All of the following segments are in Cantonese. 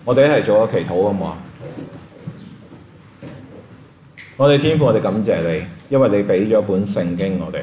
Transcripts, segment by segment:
我哋一齊做個祈禱好唔好啊？我哋天父，我哋感謝你，因為你俾咗本聖經我哋，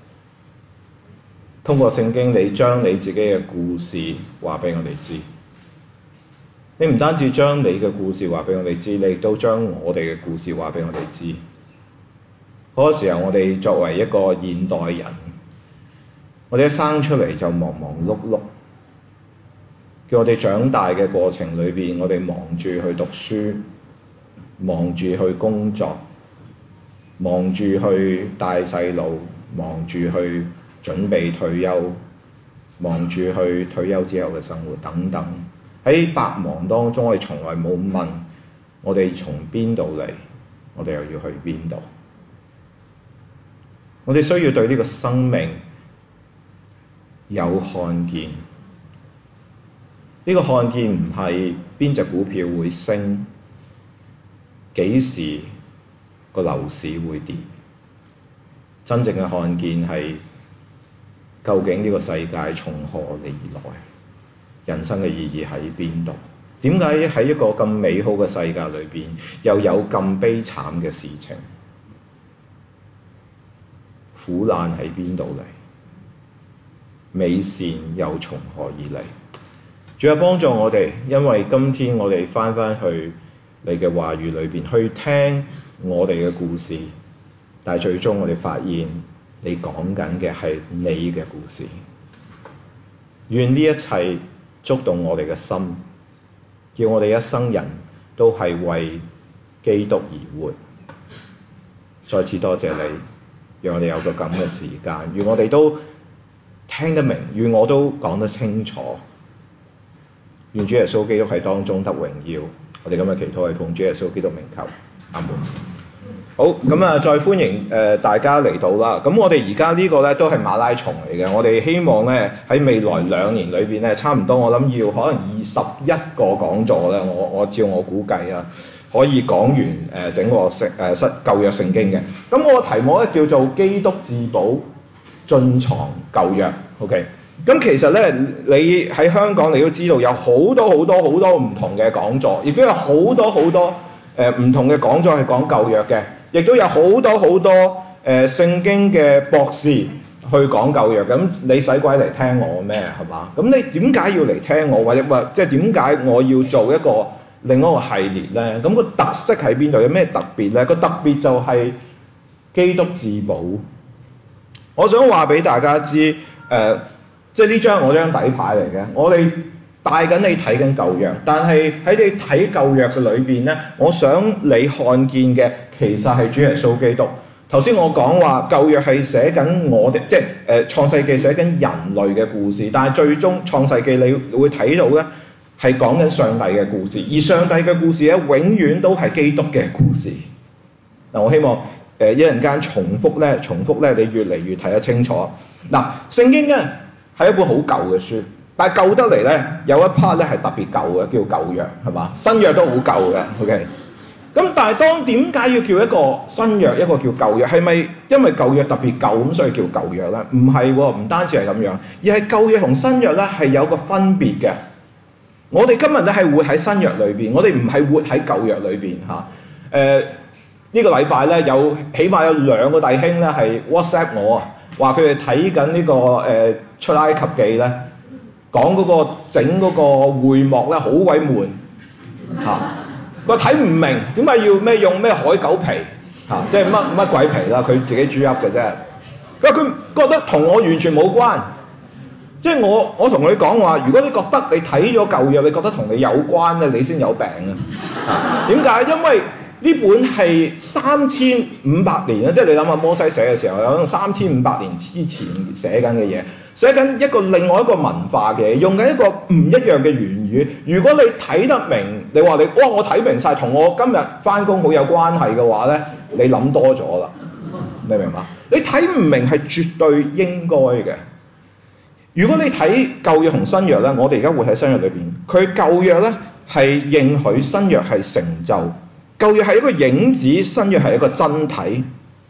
通過聖經你將你自己嘅故事話俾我哋知。你唔單止將你嘅故事話俾我哋知，你亦都將我哋嘅故事話俾我哋知。嗰個時候，我哋作為一個現代人，我哋一生出嚟就忙忙碌碌，叫我哋長大嘅過程裏邊，我哋忙住去讀書，忙住去工作，忙住去帶細路，忙住去準備退休，忙住去退休之後嘅生活等等。喺百忙當中，我哋從來冇問我哋從邊度嚟，我哋又要去邊度。我哋需要對呢個生命有看見。呢個看見唔係邊隻股票會升，幾時個樓市會跌。真正嘅看見係究竟呢個世界從何而來，人生嘅意義喺邊度？點解喺一個咁美好嘅世界裏邊，又有咁悲慘嘅事情？苦難喺邊度嚟？美善又從何而嚟？主啊，幫助我哋，因為今天我哋翻去你嘅話語裏邊去聽我哋嘅故事，但係最終我哋發現你講緊嘅係你嘅故事。願呢一切觸動我哋嘅心，叫我哋一生人都係為基督而活。再次多謝你，讓我哋有個咁嘅時間，願我哋都聽得明，願我都講得清楚。願主耶穌基督喺當中得榮耀。我哋今日祈禱係奉主耶穌基督名求，阿門。好，咁啊，再歡迎大家嚟到啦。咁我哋而家呢個咧都係馬拉松嚟嘅。我哋希望咧喺未來2年裏邊咧，差唔多我諗要可能21個講座咧，我照我估計啊，可以講完整個舊約聖經嘅。咁我個題目咧叫做基督至寶進藏舊約。OK。咁其實咧，你喺香港你都知道有好多唔同嘅講座，亦都有好多唔同嘅講座係講舊約嘅，亦都有好多聖經嘅博士去講舊約。咁你使鬼嚟聽我咩？係嘛？咁你點解要嚟聽我？或者話即係點解我要做一個另一個系列咧？咁個特色喺邊度？有咩特別咧？個特別就係基督至寶。我想話俾大家知，即係呢張係我張底牌嚟嘅，我哋帶緊你睇緊舊約，但係喺你睇舊約嘅裏邊咧，我想你看見嘅其實係主耶穌基督。頭先我講話舊約係寫緊我哋，即係創世記寫緊人類嘅故事，但係最終創世記你會睇到咧係講緊上帝嘅故事，而上帝嘅故事咧永遠都係基督嘅故事。嗱，我希望一陣間重複咧，你越嚟越睇得清楚。嗱，聖經咧係一本好舊嘅書，但係舊得嚟咧有一 part 咧係特別舊嘅，叫舊約，係嘛？新約都好舊嘅 OK。咁但係當點解要叫一個新約，一個叫舊約？係咪因為舊約特別舊咁所以叫舊約咧？唔係喎，唔單止係咁樣，而係舊約同新約咧係有個分別嘅。我哋今日咧係活喺新約裏邊，我哋唔係活喺舊約裏邊嚇。呢個禮拜咧起碼有2個弟兄咧係 WhatsApp 我啊，話佢哋睇緊呢個出埃及記咧，講嗰個整嗰個會幕咧好鬼悶嚇，佢睇唔明點解要用咩海狗皮嚇，即係乜鬼皮啦，佢自己煮噏嘅啫。佢覺得同我完全冇關，即係我同佢講話，如果你覺得你睇咗舊約，你覺得同你有關咧，你先有病啊！點解？因為呢本係3500年啊，即係你諗下摩西寫嘅時候，可能3500年之前寫緊嘅嘢，寫緊一個另外一個文化嘅，用緊一個唔一樣嘅言語。如果你睇得明，你話我睇明晒，同我今日返工好有關係嘅話咧，你諗多咗啦，你明嘛？你睇唔明係絕對應該嘅。如果你睇舊約同新約咧，我哋而家會喺新約裏邊，佢舊約咧係應許新約係成就。舊約係一個影子，新約係一個真體。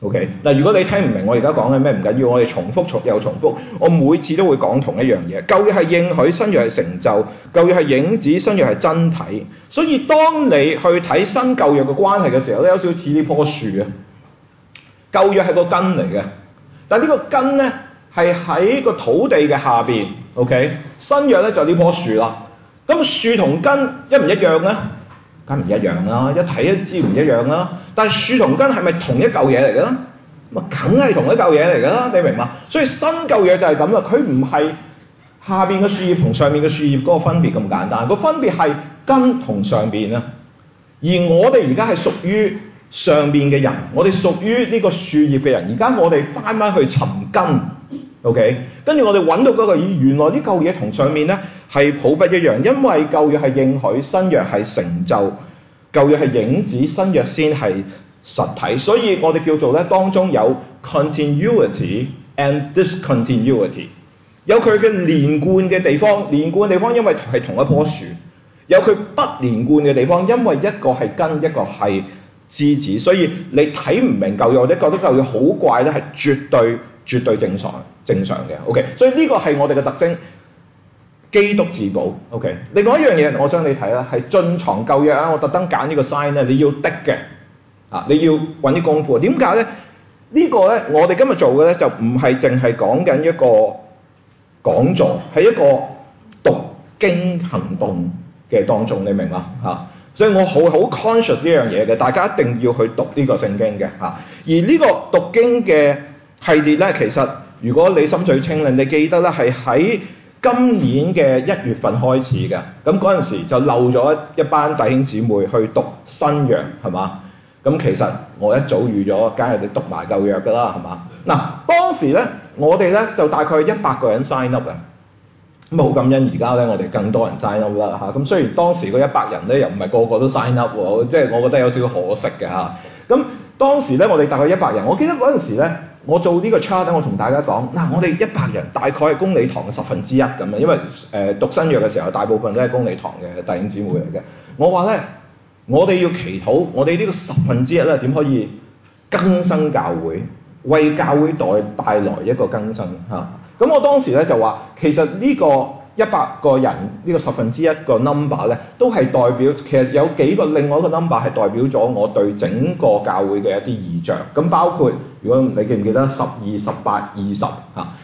OK 嗱，如果你聽唔明我而家講緊咩唔緊要，我哋重複又重複，我每次都會講同一樣嘢。舊約係應許，新約係成就；舊約係影子，新約係真體。所以當你去睇新舊約嘅關係嘅時候咧，有少少似呢棵樹啊。舊約係個根嚟嘅，但係呢個根咧係喺個土地嘅下邊。OK， 新約咧就呢棵樹啦。咁樹同根一唔一樣咧？梗唔一樣啦，一睇都知唔一樣啦。但係樹同根係咪同一嚿嘢嚟嘅咧？咁啊，梗係同一嚿嘢嚟㗎啦，你明嘛？所以新舊約就係咁啦，佢唔係下邊嘅樹葉同上面嘅樹葉嗰個分別咁簡單，個分別係根同上邊啊。而我哋而家係屬於上邊嘅人，我哋屬於呢個樹葉嘅人。而家我哋翻去尋根 ，OK？ 跟住我哋揾到嗰個原來呢嚿嘢同上面咧係好不一樣，因為舊約係應許，新約係成就；舊約係影子，新約先係實體。所以我哋叫做咧當中有 continuity and discontinuity， 有佢嘅連貫嘅地方，連貫嘅地方因為係同一棵樹；有佢不連貫嘅地方，因為一個係根，一個係枝子。所以你睇唔明舊約或者覺得舊約好怪咧，係絕對正常嘅。OK， 所以呢個係我哋嘅特徵。基督自保 ，OK。另外一樣嘢，我想你睇啦，係進藏舊約啊！我特登揀呢個 sign 咧，你要的嘅啊，你要揾啲功夫。點解咧？呢個咧，我哋今日做嘅咧就唔係淨係講緊一個講座，係一個讀經行動嘅當中，你明嘛嚇？所以我好 conscious 呢樣嘢嘅，大家一定要去讀呢個聖經嘅嚇。而呢個讀經嘅系列咧，其實如果你心水清咧，你記得咧係喺今年嘅1月份開始嘅，咁嗰陣時就漏咗一班弟兄姊妹去讀新約，係嘛？咁其實我一早預咗，梗係你讀埋舊約㗎啦，係嘛？嗱，當時咧，我哋咧就大概100個人 sign up 嘅，咁好感恩而家咧，我哋更多人 sign up 啦嚇。咁雖然當時嗰100人咧又唔係個個都 sign up 喎，即係我覺得有少少可惜嘅嚇。咁當時咧，我哋大概100人，我記得嗰陣時咧。我做呢個 chart 我同大家講，我哋100人大概係公理堂嘅1/10咁樣，因為讀新約嘅時候，大部分都係公理堂嘅弟兄姊妹嚟嘅。我話咧，我哋要祈禱，我哋呢個1/10咧點可以更新教會，為教會帶來一個更新嚇。咁我當時咧就話，其實呢個100個人呢個1/10個 number 咧，都係代表其實有幾個另外一個 number 係代表咗我對整個教會嘅一啲異象。咁包括如果你記唔記得12、18、20嚇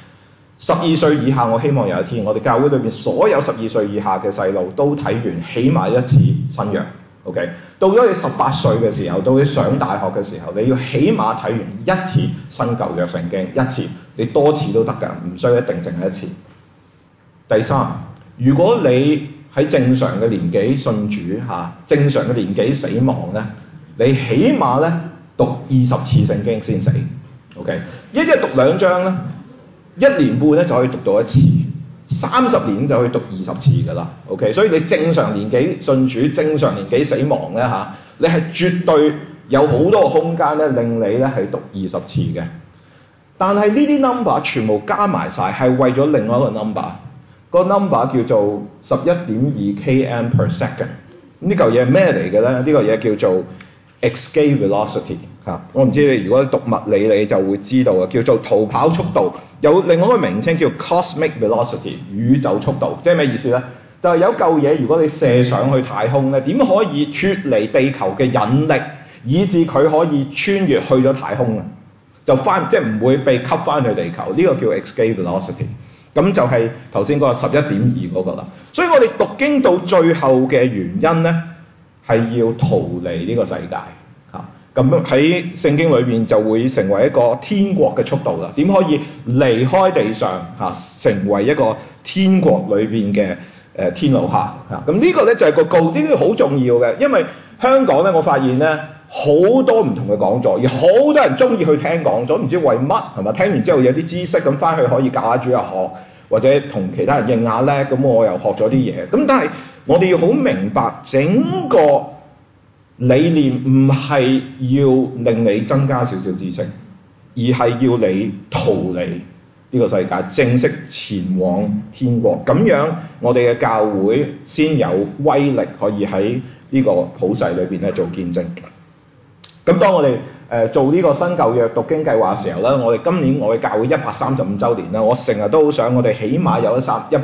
，12歲以下，我希望有一天我哋教會裏邊所有12歲以下嘅細路都睇完起碼一次新約。OK， 到咗你18歲嘅時候，到你上大學嘅時候，你要起碼睇完一次新舊約聖經一次，你多次都得㗎，唔需要一定淨係一次。第三，如果你喺正常嘅年紀信主嚇，正常嘅年紀死亡咧，你起碼咧讀20次聖經先死。OK， 一日讀2章咧，1年半咧就可以讀到一次，30年就可以讀20次㗎啦。OK， 所以你正常年紀信主，正常年紀死亡咧嚇，你係絕對有好多個空間咧令你咧係讀20次嘅。但係呢啲 number 全部加埋晒係為咗另外一個 number。個 number 叫做11.2 km per second， 呢嚿嘢係咩嚟嘅咧？呢嚿嘢叫做 escape velocity 嚇。我唔知你如果讀物理你就會知道啊，叫做逃跑速度。有另外一個名稱叫 cosmic velocity 宇宙速度，即係咩意思咧？就係有嚿嘢如果你射上去太空咧，點可以脫離地球嘅引力，以至佢可以穿越去咗太空啊？就即係唔會被吸翻去地球，呢個叫 escape velocity。咁就係頭先嗰個11.2嗰個啦。所以我哋讀經到最後嘅原因咧，係要逃離呢個世界嚇。咁喺聖經裏邊就會成為一個天國嘅速度啦。點可以離開地上嚇，成為一個天國裏邊嘅天路客嚇？咁呢個咧就係個告，呢個好重要嘅，因為香港咧，我發現咧好多唔同嘅講座，而好多人中意去聽講座，唔知為乜係咪？聽完之後有啲知識咁翻去可以教下主日學，或者同其他人應下咧，咁我又學咗啲嘢。咁但係我哋要好明白，整個理念唔係要令你增加少少知識，而係要你逃離呢個世界，正式前往天國。咁樣我哋嘅教會先有威力，可以喺呢個普世裏邊咧做見證。咁當我哋做呢個新舊約讀經計劃嘅時候咧，我哋今年我哋教會135週年啦，我成日都好想我哋起碼有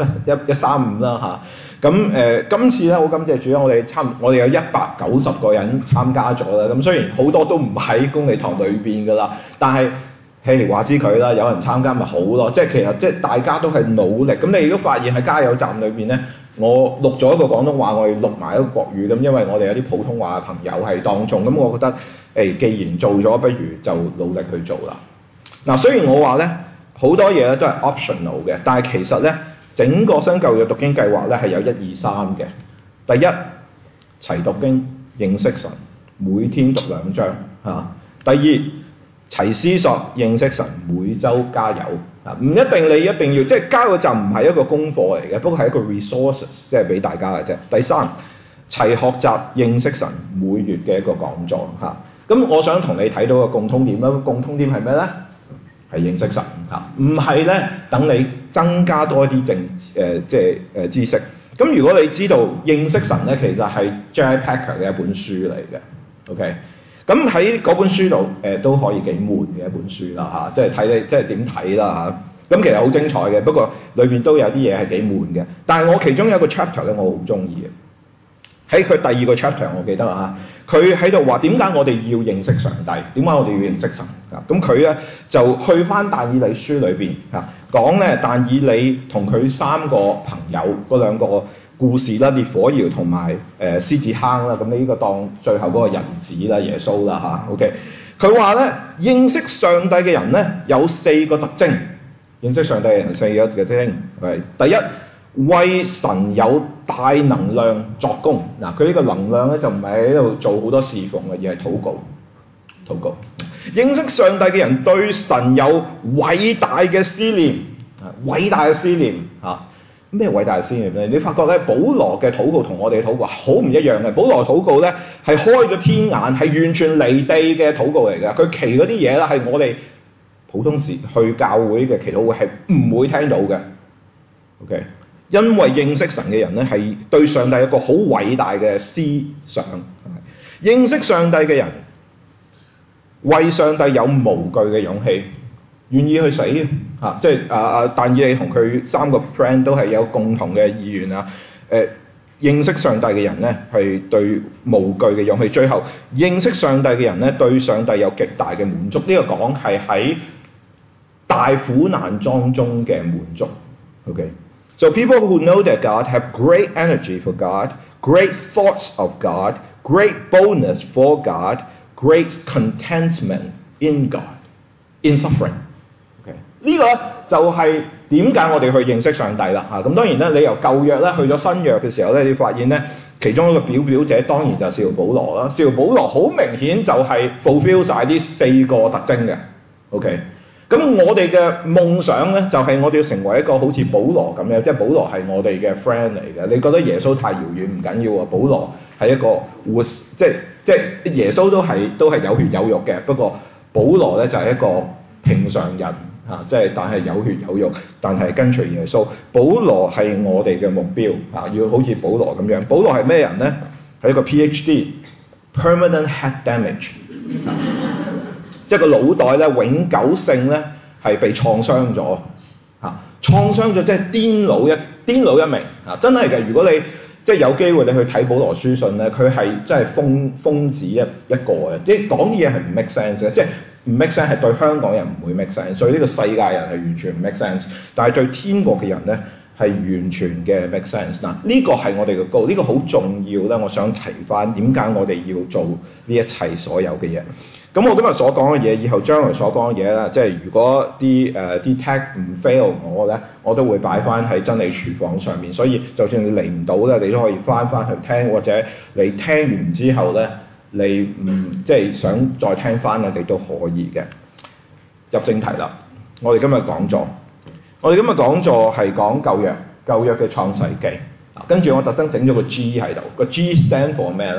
135啦嚇。咁今次咧好感謝主，我哋有190個人參加咗啦。咁雖然好多都唔喺公理堂裏邊㗎啦，但係話知佢啦，有人參加咪好咯。其實即係大家都係努力。咁你亦都發現喺加油站裏邊咧，我錄咗一個廣東話，我哋錄埋一個國語咁，因為我哋有啲普通話嘅朋友係當中，咁我覺得既然做咗，不如就努力去做啦。嗱，雖然我話咧好多嘢咧都係 optional 嘅，但係其實咧整個新舊約讀經計劃咧係有1、2、3嘅。第一，齊讀經認識神，每天讀2章嚇。第二，齊思索認識神，每週加油啊！唔一定你一定要，即係加油站唔係一個功課嚟嘅，不過係一個 resources，即係俾大家嘅啫。第三，齊學習認識神，每月嘅一個講座嚇。咁我想同你睇到個共通點啦，共通點係咩咧？係認識神嚇，唔係咧等你增加多一啲知識。咁如果你知道認識神咧，其實係 J.I. Packer 嘅一本書嚟嘅 ，OK。咁喺嗰本書度都可以幾悶嘅一本書啦嚇，即係睇你即係點睇啦嚇。咁其實好精彩嘅，不過裏邊都有啲嘢係幾悶嘅。但係我其中有一個 chapter 咧，我好中意嘅。喺佢第2個 chapter，我記得啊，佢喺度話點解我哋要認識上帝？點解我哋要認識神啊？咁佢咧就去翻但以理書裏邊嚇講咧，但以理同佢3個朋友嗰2個故事啦，烈火窯同埋獅子坑啦，咁呢個當最後嗰個人子啦，耶穌啦嚇 ，OK。佢話咧認識上帝嘅人咧有4個特徵，認識上帝嘅人4個特徵係第一，為神有大能量作工。嗱，佢呢個能量咧就唔係喺度做好多侍奉嘅，而係禱告。認識上帝嘅人對神有偉大嘅思念，偉大嘅思念嚇。咩偉大嘅思念咧？你發覺咧，保羅嘅禱告同我哋嘅禱告好唔一樣嘅。保羅禱告咧係開咗天眼，係完全離地嘅禱告嚟㗎。佢祈嗰啲嘢咧係我哋普通時去教會嘅祈禱會係唔會聽到嘅。OK，因為認識神嘅人咧係對上帝有一個好偉大嘅思想。認識上帝嘅人為上帝有無懼嘅勇氣，願意去死嚇，即係但以理同佢3個 friend 都係有共同嘅意願啊。認識上帝嘅人咧係對無懼嘅勇氣。最後認識上帝嘅人咧對上帝有極大嘅滿足。呢個講係喺大苦難當中嘅滿足。OK，so people who know that God have great energy for God, great thoughts of God, great boldness for God, great contentment in God, in suffering。呢個就係點解我哋去認識上帝啦嚇。咁當然咧，你由舊約咧去咗新約嘅時候咧，你發現咧其中一個表者當然就係使徒保羅啦。使徒保羅好明顯就係 fulfill 曬呢4個特徵嘅。OK，咁我哋嘅夢想咧就係我哋要成為一個好似保羅咁樣，即係保羅係我哋嘅 friend 嚟嘅。你覺得耶穌太遙遠唔緊要啊，保羅係一個活即係耶穌都係有血有肉嘅，不過保羅咧就係一個平常人。即係但係有血有肉，但係跟隨耶穌。保羅係我哋嘅目標要好似保羅咁樣。保羅係咩人咧？係一個 PhD，permanent head damage，即係個腦袋咧永久性咧係被創傷咗創傷咗即係癲佬一名真係嘅。如果你即係有機會你去睇保羅書信咧，佢係真係瘋子一個嘅，即係講啲嘢係唔 make sense 嘅，即係。唔 make sense 係對香港人唔會 make sense，所以呢個世界人係完全唔 make sense。但係對天國嘅人咧係完全嘅 make sense。嗱，呢個係我哋嘅goal，呢個好重要咧。我想提翻點解我哋要做呢一切所有嘅嘢。咁我今日所講嘅嘢，以後將來所講嘅嘢啦，即係如果啲 tag 唔 fail 我咧，我都會擺翻喺真理廚房上面。所以就算你嚟唔到咧，你都可以翻去聽，或者你聽完之後咧。你唔即係想再聽翻嘅，你都可以嘅。入正題啦，我哋今日講座係講舊約嘅創世記。跟住我特登整咗個 G 喺度，個 G stand for 咩咧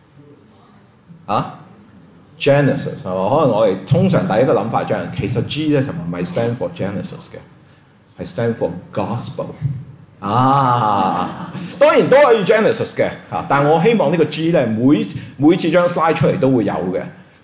？Genesis 係嘛？可能我哋通常第一個諗法就係其實 G 咧就唔係 stand for Genesis 嘅，係 stand for Gospel。當然都可以 Genesis 嘅但我希望呢個 G 咧每次張 slide 出嚟都會有嘅。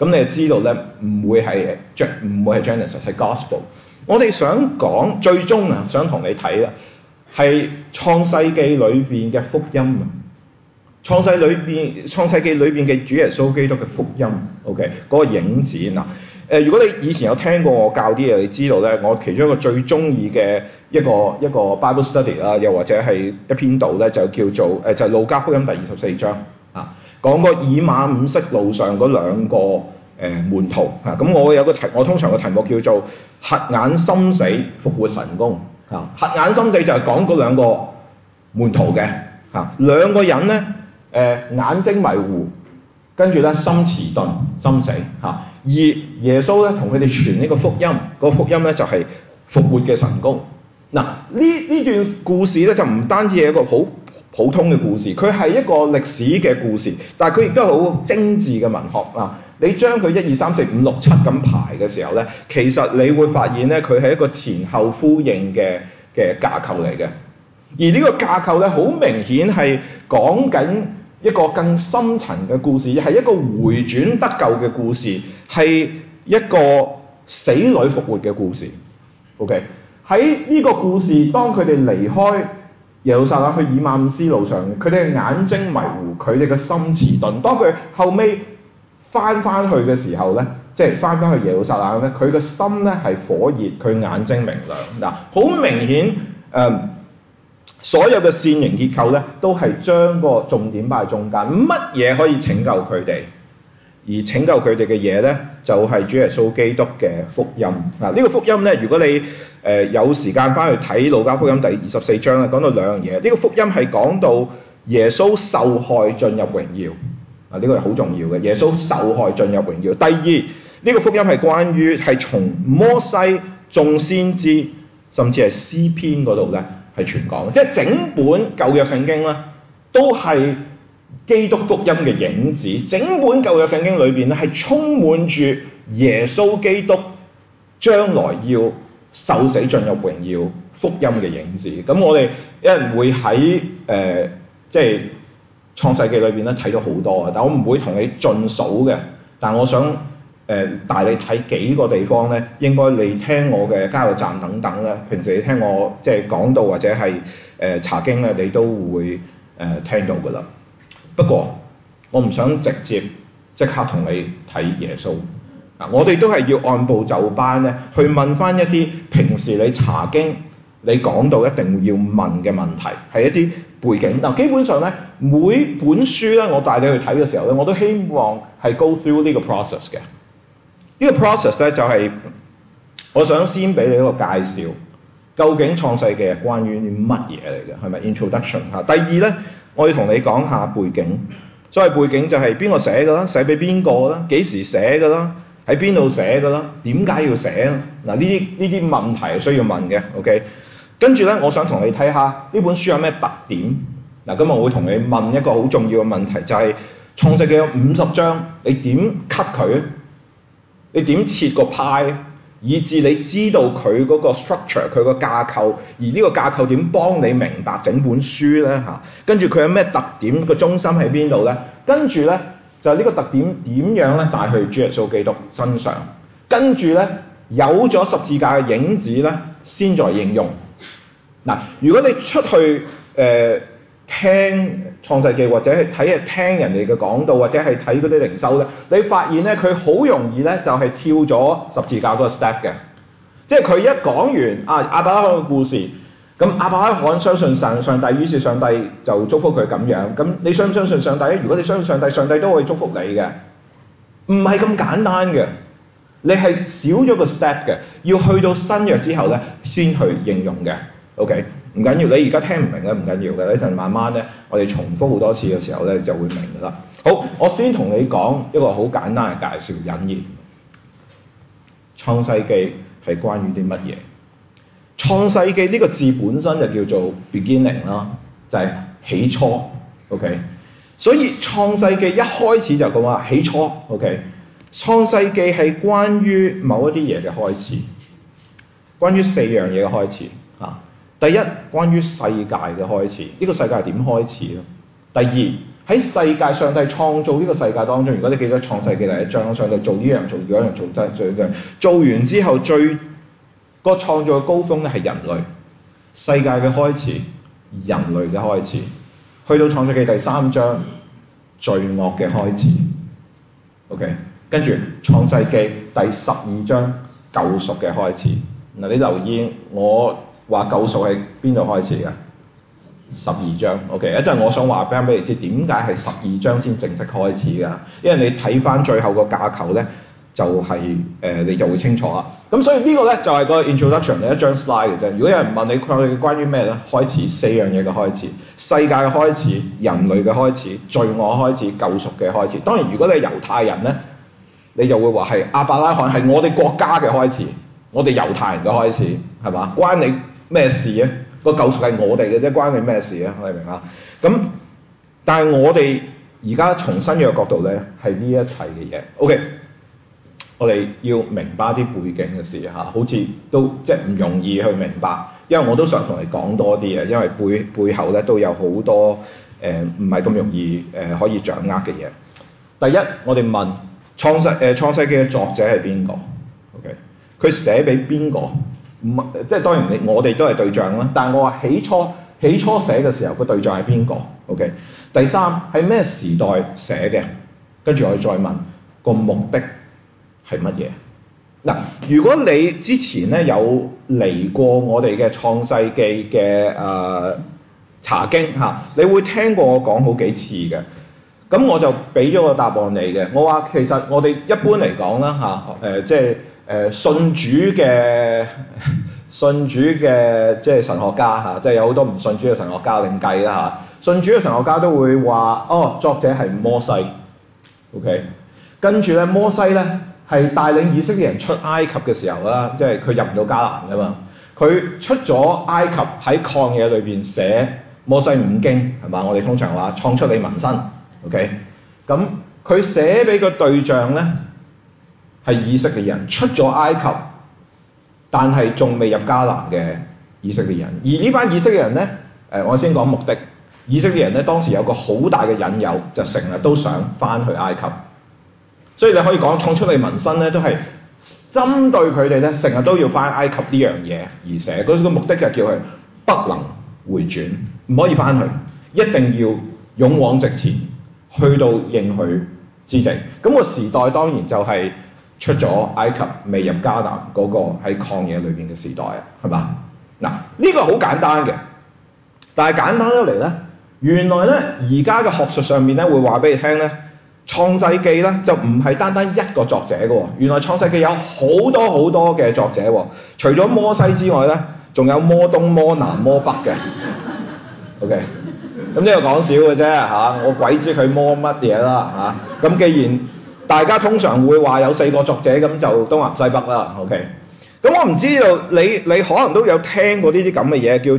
咁你就知道咧唔會係 Genesis 係 Gospel。我哋想講最終啊，想同你睇啦，係創世記裏邊嘅福音啊，創世記裏邊嘅主耶穌基督嘅福音 ，OK 嗰個影子嗱。如果你以前有聽過我教啲嘢，你知道咧，我其中一個最中意嘅一個 Bible study 啦，又或者係一篇道咧，就叫做就係路加福音第24章啊，講個以馬午色路上嗰兩個門徒啊。咁我通常個題目叫做瞎眼心死復活神功啊。瞎眼心死就係講嗰兩個門徒嘅啊，兩個人咧眼睛迷糊，跟住咧心遲鈍心死嚇。而耶穌咧同佢哋傳呢個福音，個福音咧就係復活嘅神功。嗱，呢段故事咧就唔單止係一個好普通嘅故事，佢係一個歷史嘅故事，但係佢亦都係好精緻嘅文學啊！你將佢1、2、3、4、5、6、7咁排嘅時候咧，其實你會發現咧，佢係一個前後呼應嘅架構嚟嘅。而呢個架構咧，好明顯係講緊一個更深層嘅故事，係一個回轉得救嘅故事，係一個死裏復活嘅故事。OK， 喺呢個故事，當佢哋離開耶路撒冷去以馬忤斯路上，佢哋嘅眼睛迷糊，佢哋嘅心遲鈍。當佢後尾翻去嘅時候咧，即係翻去耶路撒冷咧，佢嘅心咧係火熱，佢眼睛明亮。嗱，好明顯所有嘅線形結構咧，都係將個重點擺喺中間。乜嘢可以拯救佢哋？而拯救佢哋嘅嘢咧，就係主耶穌基督嘅福音。嗱，呢個福音咧，如果你有時間翻去睇路加福音第24章咧，講到兩樣嘢。呢個福音係講到耶穌受害進入榮耀。啊，呢個係好重要嘅。耶穌受害進入榮耀。第二，呢個福音係關於係從摩西、眾先知，甚至係詩篇嗰度咧，係傳講，即係整本舊約聖經咧，都係基督福音嘅影子。整本舊約聖經裏邊咧，係充滿住耶穌基督將來要受死進入榮耀福音嘅影子。咁我哋一陣會喺即係創世記裏邊咧睇到好多嘅，但我唔會同你盡數嘅。但我想帶你睇幾個地方咧，應該你聽我嘅加油站等等咧，平時你聽我即係講道或者係查經咧，你都會聽到噶啦。不過我唔想直接即刻同你睇耶穌啊！我哋都係要按部就班咧，去問翻一啲平時你查經你講道一定要問嘅問題，係一啲背景。嗱，基本上咧，每本書咧，我帶你去睇嘅時候咧，我都希望係 go through 呢個 process 嘅。呢個 process 咧就係我想先俾你一個介紹，究竟創世記係關於啲乜嘢嚟嘅，係咪 introduction 嚇？第二咧，我要同你講下背景。所謂背景就係邊個寫㗎啦，寫俾邊個啦，幾時寫㗎啦，喺邊度寫㗎啦，點解要寫啊？嗱，呢啲問題係需要問嘅。OK， 跟住咧，我想同你睇下呢本書有咩特點。嗱，今日我會同你問一個好重要嘅問題，就係創世記有50章，你點 cut 佢？你點切個派，以至你知道佢嗰個 structure， 佢個架構，而呢個架構點幫你明白整本書咧嚇？跟住佢有咩特點？個中心喺邊度咧？跟住咧就係呢個特點點樣咧帶去主耶穌基督身上？跟住咧有咗十字架嘅影子咧，先再應用。嗱，如果你出去聽創世記或者係聽人哋嘅講道或者係睇嗰啲靈修咧，你發現咧佢好容易咧就係跳咗十字架嗰個 step 嘅，即係佢一講完亞伯拉罕嘅故事，咁亞伯拉罕相信上帝，於是上帝就祝福佢咁樣。咁你相唔相信上帝？如果你相信上帝，上帝都可以祝福你嘅，唔係咁簡單嘅，你係少咗個 step 嘅，要去到新約之後咧先去應用嘅。OK。唔緊要，你而家聽唔明咧唔緊要嘅，一陣慢慢咧，我哋重複好多次嘅時候咧，就會明㗎啦。好，我先同你講一個好簡單嘅介紹引言。創世記係關於啲乜嘢？創世記呢個字本身就叫做 beginning 啦，就係起初。OK， 所以創世記一開始就講話起初。OK， 創世記係關於某一啲嘢嘅開始，關於4樣嘢嘅開始啊。第一，關於世界嘅開始，呢個世界係點開始咧？第二， 喺世界上帝創造呢個世界當中，如果你記得創世記第一章，上帝做呢樣做嗰樣做完之後，個創造嘅高峰咧係人類世界嘅開始，人類嘅開始，去到創世記第3章罪惡嘅開始。OK， 跟住創世記第12章救贖嘅開始。嗱，你留意我話救贖係邊度開始嘅？12章。OK， 一陣我想話俾你知點解係12章先正式開始㗎，因為你睇翻最後個架構咧，就係你就會清楚啦。咁所以呢個咧就係個 introduction 嘅一張 slide 嘅啫。如果有人問你佢關於咩咧，開始4樣嘢嘅開始，世界嘅開始，人類嘅開始，罪惡開始，救贖嘅開始。當然如果你係猶太人咧，你就會話係亞伯拉罕係我哋國家嘅開始，我哋猶太人嘅開始，係嘛？關你咩事啊？個救贖係我哋嘅啫，關你咩事啊？你明啊？咁但係我哋而家從新約角度咧，係呢一切嘅嘢。OK。我哋要明白啲背景嘅事嚇，好似都即係唔容易去明白，因為我都想同你講多啲嘅，因為背後咧都有好多唔係咁容易可以掌握嘅嘢。第一，我哋問創世記嘅作者係邊個 ？OK， 佢寫俾邊個？唔即係當然我哋都係對象啦，但係我話起初寫嘅時候個對象係邊個 ？OK， 第三係咩時代寫嘅？跟住我哋再問個目的係乜嘢？嗱，如果你之前咧有嚟過我哋嘅創世記嘅查經嚇，你會聽過我講好幾次嘅。咁我就俾咗個答案你嘅。我話其實我哋一般嚟講啦嚇，即係信主嘅即係神學家嚇，即係有好多唔信主嘅神學家另計啦嚇。信主嘅神學家都會話作者係摩西 ，OK， 跟住咧摩西咧。係帶領以色列人出埃及嘅時候啦，即係佢入唔到迦南噶嘛。佢出咗埃及喺曠野裏邊寫摩西五經係嘛？我哋通常話創出你民身 ，OK。咁佢寫俾個對象咧係以色列人出咗埃及，但係仲未入迦南嘅以色列人。而呢班以色列人咧，我先講目的。以色列人咧當時有個好大嘅引誘，就成日都想翻去埃及。所以你可以講創出你民身咧，都係針對佢哋咧，成日都要翻埃及呢樣嘢而寫。嗰個目的就叫佢不能回轉，唔可以翻去，一定要勇往直前，去到應許之地。咁個時代當然就係出咗埃及未入迦南嗰個喺曠野裏邊嘅時代啊，係嘛？嗱，呢個好簡單嘅，但係簡單得嚟咧，原來咧而家嘅學術上面咧會話俾你聽咧。創世記咧就唔係單單一個作者嘅喎，原來創世記有好多好多嘅作者喎，除咗摩西之外咧，仲有摩東、摩南、摩北嘅。OK， 咁呢個講笑嘅啫嚇，我鬼知佢摩乜嘢啦嚇。咁既然大家通常會話有4個作者，咁就東南西北啦。OK， 咁我唔知道你可能都有聽過呢啲咁嘅嘢叫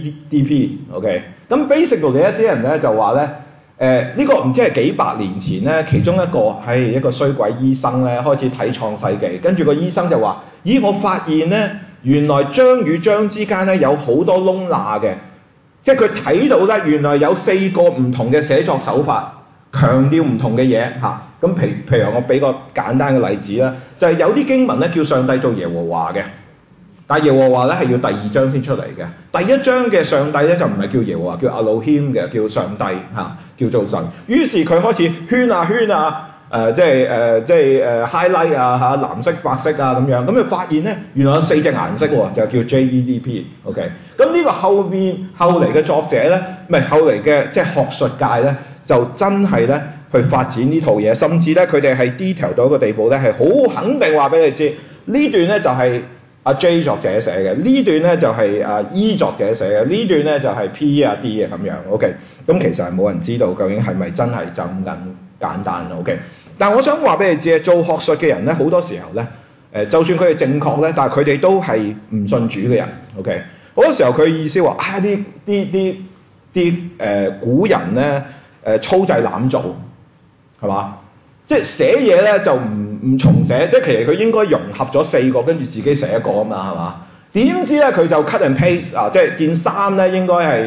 JEDP。OK， 咁 basically 一啲人咧就話咧。呢個唔知係幾百年前咧，其中一個係一個衰鬼醫生咧，開始睇創世記，跟住個醫生就話：咦，我發現咧，原來章與章之間咧有好多窿罅嘅，即係佢睇到咧，原來有4個唔同嘅寫作手法，強調唔同嘅嘢嚇。咁譬如我俾個簡單嘅例子啦，就係有啲經文咧叫上帝做耶和華嘅。但係耶和華咧係要第2章先出嚟嘅，第1章嘅上帝咧就唔係叫耶和華，叫 Elohim 嘅，叫上帝嚇，叫做神。於是佢開始圈啊，即係 highlight 啊嚇，藍色、白色啊咁樣，咁就發現咧原來有4隻顏色喎，就叫 JEDP。OK， 咁呢個後嚟嘅作者咧，唔係後嚟嘅即係學術界咧，就真係咧去發展呢套嘢，甚至咧佢哋係 detail 到一個地步咧，係好肯定話俾你知呢段咧就係阿 J 作者寫嘅，呢段咧就係阿 E 作者寫嘅，呢段咧就係 P 啊 D 啊咁樣 ，OK。咁其實係冇人知道究竟係咪真係就咁簡單 ，OK。但係我想話俾你知，做學術嘅人咧，好多時候咧，就算佢哋正確咧，但係佢哋都係唔信主嘅人 ，OK。好多時候佢意思話啊，啲古人咧粗製濫造，係嘛？即係寫嘢咧就唔重寫，即係其實佢應該融合咗4個，跟住自己寫一個啊嘛，係嘛？點知咧佢就 cut and paste 啊，即係件衫咧應該係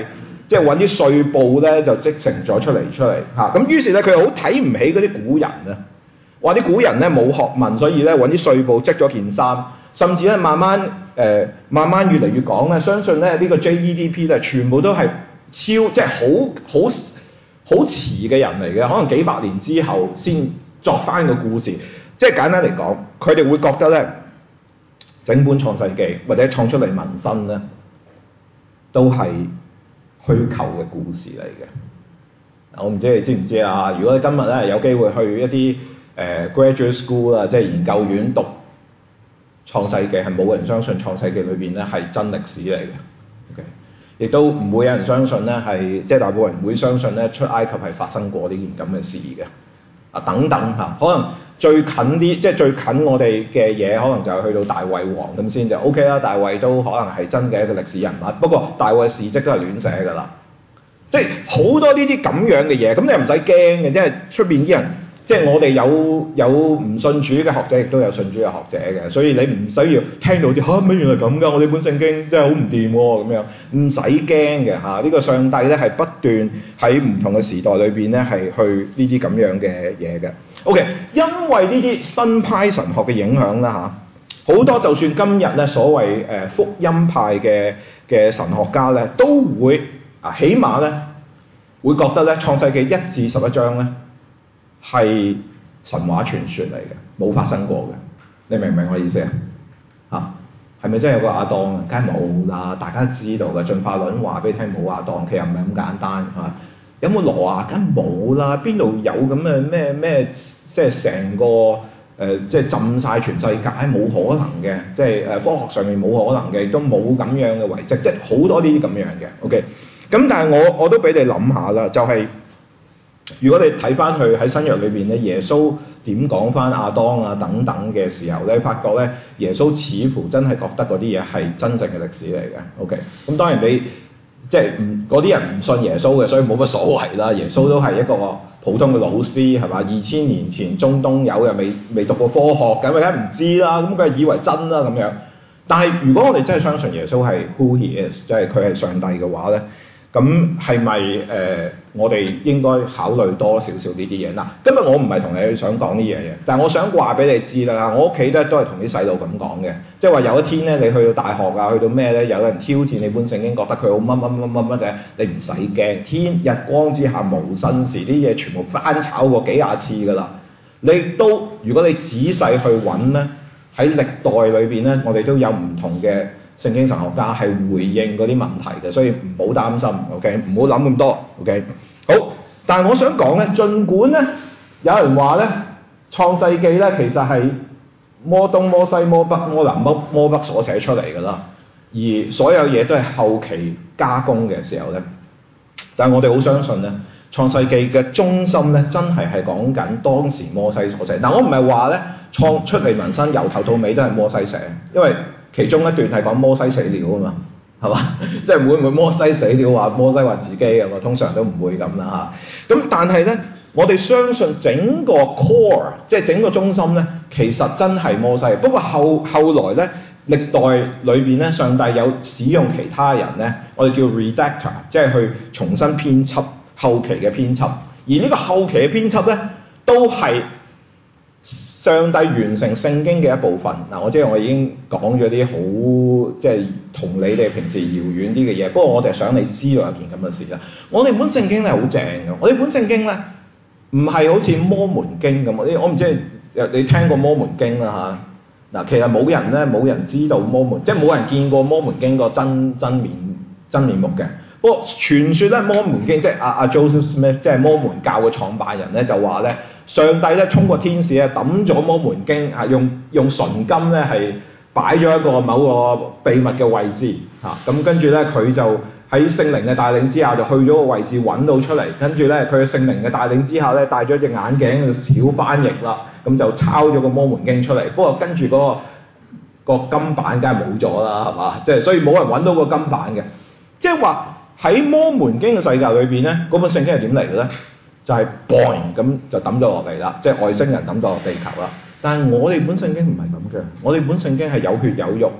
即係揾啲碎布咧就織成咗出嚟嚇。咁於是咧佢好睇唔起嗰啲古人啊，話啲古人咧冇學問，所以咧揾啲碎布織咗件衫，甚至咧慢慢越嚟越講咧，相信咧呢個 JEDP 咧全部都係即係好遲嘅人嚟嘅，可能幾百年之後先作翻個故事。即係簡單嚟講，佢哋會覺得咧整本創世記或者創出嚟民申咧都係虛構嘅故事嚟嘅。我唔知你知唔知啊？如果你今日咧有機會去一啲graduate school 啦，即係研究院讀創世記，係冇人相信創世記裏邊咧係真歷史嚟嘅。OK， 亦都唔會有人相信咧係，即係大部分人唔會相信咧出埃及係發生過呢件咁嘅事嘅。等等嚇，可能最近啲，即係最近我哋嘅嘢，可能就係去到大衛王咁先就 OK 啦。大衛都可能係真嘅一個歷史人物，不過大衛事蹟都係亂寫㗎啦。即係好多呢啲咁樣嘅嘢，咁你又唔使驚嘅，即係出邊啲人，即係我哋有唔信主嘅學者，亦都有信主嘅學者嘅，所以你唔需要聽到啲乜原來咁㗎，我哋本聖經真係好唔掂喎咁樣，唔使驚嘅嚇。呢個上帝咧係不斷喺唔同嘅時代裏邊咧係去呢啲咁樣嘅嘢嘅。OK， 因為呢啲新派神學嘅影響啦嚇，好多就算今日咧所謂福音派嘅神學家咧都會起碼咧會覺得咧創世記1至11章咧係神話傳說嚟嘅，冇發生過嘅。你明唔明我意思啊？係咪真係有個亞當啊？梗係冇啦，大家知道嘅。進化論話俾你聽冇亞當，其實唔係咁簡單嚇。有冇挪亞？梗係冇啦，邊度有咁嘅咩？即係成個即係浸晒全世界，冇可能嘅。即係科學上面冇可能嘅，亦都冇咁樣嘅遺跡，即係好多呢啲咁樣嘅。OK， 咁但係我都俾你諗下啦，就係、如果你睇翻去喺新約裏邊咧，耶穌點講翻亞當啊等等嘅時候咧，發覺咧耶穌似乎真係覺得嗰啲嘢係真正嘅歷史嚟嘅。OK， 咁當然你即係嗰啲人唔信耶穌嘅，所以冇乜所謂啦。耶穌都係一個普通嘅老師係嘛？2000年前中東有又未讀過科學，咁梗係唔知啦。咁佢係以為真啦咁樣。但係如果我哋真係相信耶穌係 who he is，即係佢係上帝嘅話咧，咁係咪我哋應該考慮多少少呢啲嘢？嗱，今日我唔係同你想講呢樣嘢，但係我想話俾你知啦。我屋企咧都係同啲細路咁講嘅，即係話有一天咧，你去到大學啊，去到咩咧，有人挑戰你本聖經，覺得佢好乜嘅，你唔使驚，天日光之下無新事，啲嘢全部翻炒過幾廿次㗎啦。你都如果你仔細去揾咧，喺歷代裏邊咧，我哋都有唔同嘅聖經神學家係回應嗰啲問題嘅，所以唔好擔心 ，OK， 唔好諗咁多 ，OK。好，但係我想講咧，儘管咧有人話咧創世記咧其實係摩東摩西摩北摩南摩北所寫出嚟㗎啦，而所有嘢都係後期加工嘅時候咧，但係我哋好相信咧創世記嘅中心咧真係講緊當時摩西所寫。嗱，我唔係話咧創出嚟民申由頭到尾都係摩西寫，因為其中一段係講摩西死了啊嘛。係嘛？即係會唔會摩西死了話摩西話自己啊？我通常都唔會咁啦嚇。咁但係咧，我哋相信整個 core， 即係整個中心咧，其實真係摩西。不過後來咧，歷代裏邊咧，上帝有使用其他人咧，我哋叫 redactor， 即係去重新編輯後期嘅編輯。而呢個後期嘅編輯咧，都係上帝完成聖經嘅一部分。嗱，我已經講咗啲好即係同你哋平時遙遠啲嘅嘢，不過我哋想你知道一件咁嘅事啦。我哋本聖經咧好正嘅，我哋本聖經咧唔係好似摩門經咁。我唔知你聽過摩門經啦嚇。嗱，其實冇人知道摩門，即係冇人見過摩門經個真面目嘅。不過傳說咧，摩門經即係阿 Joseph Smith， 即係摩門教嘅創辦人咧，就話咧上帝咧通過天使咧抌咗摩門經，係用純金咧係擺咗一個某個秘密嘅位置嚇，咁跟住咧佢就喺聖靈嘅帶領之下就去咗個位置揾到出嚟，跟住咧佢嘅聖靈嘅帶領之下咧戴咗隻眼鏡小翻譯啦，咁就抄咗個摩門經出嚟。不過跟住嗰個金版梗係冇咗啦，係嘛？即係所以冇人揾到個金版嘅，即係話。喺摩門經嘅世界裏邊咧，嗰本聖經係點嚟嘅咧？就係 boing 咁就抌咗落嚟啦，即係外星人抌咗落地球啦。但係我哋本聖經唔係咁嘅，我哋本聖經係有血有肉，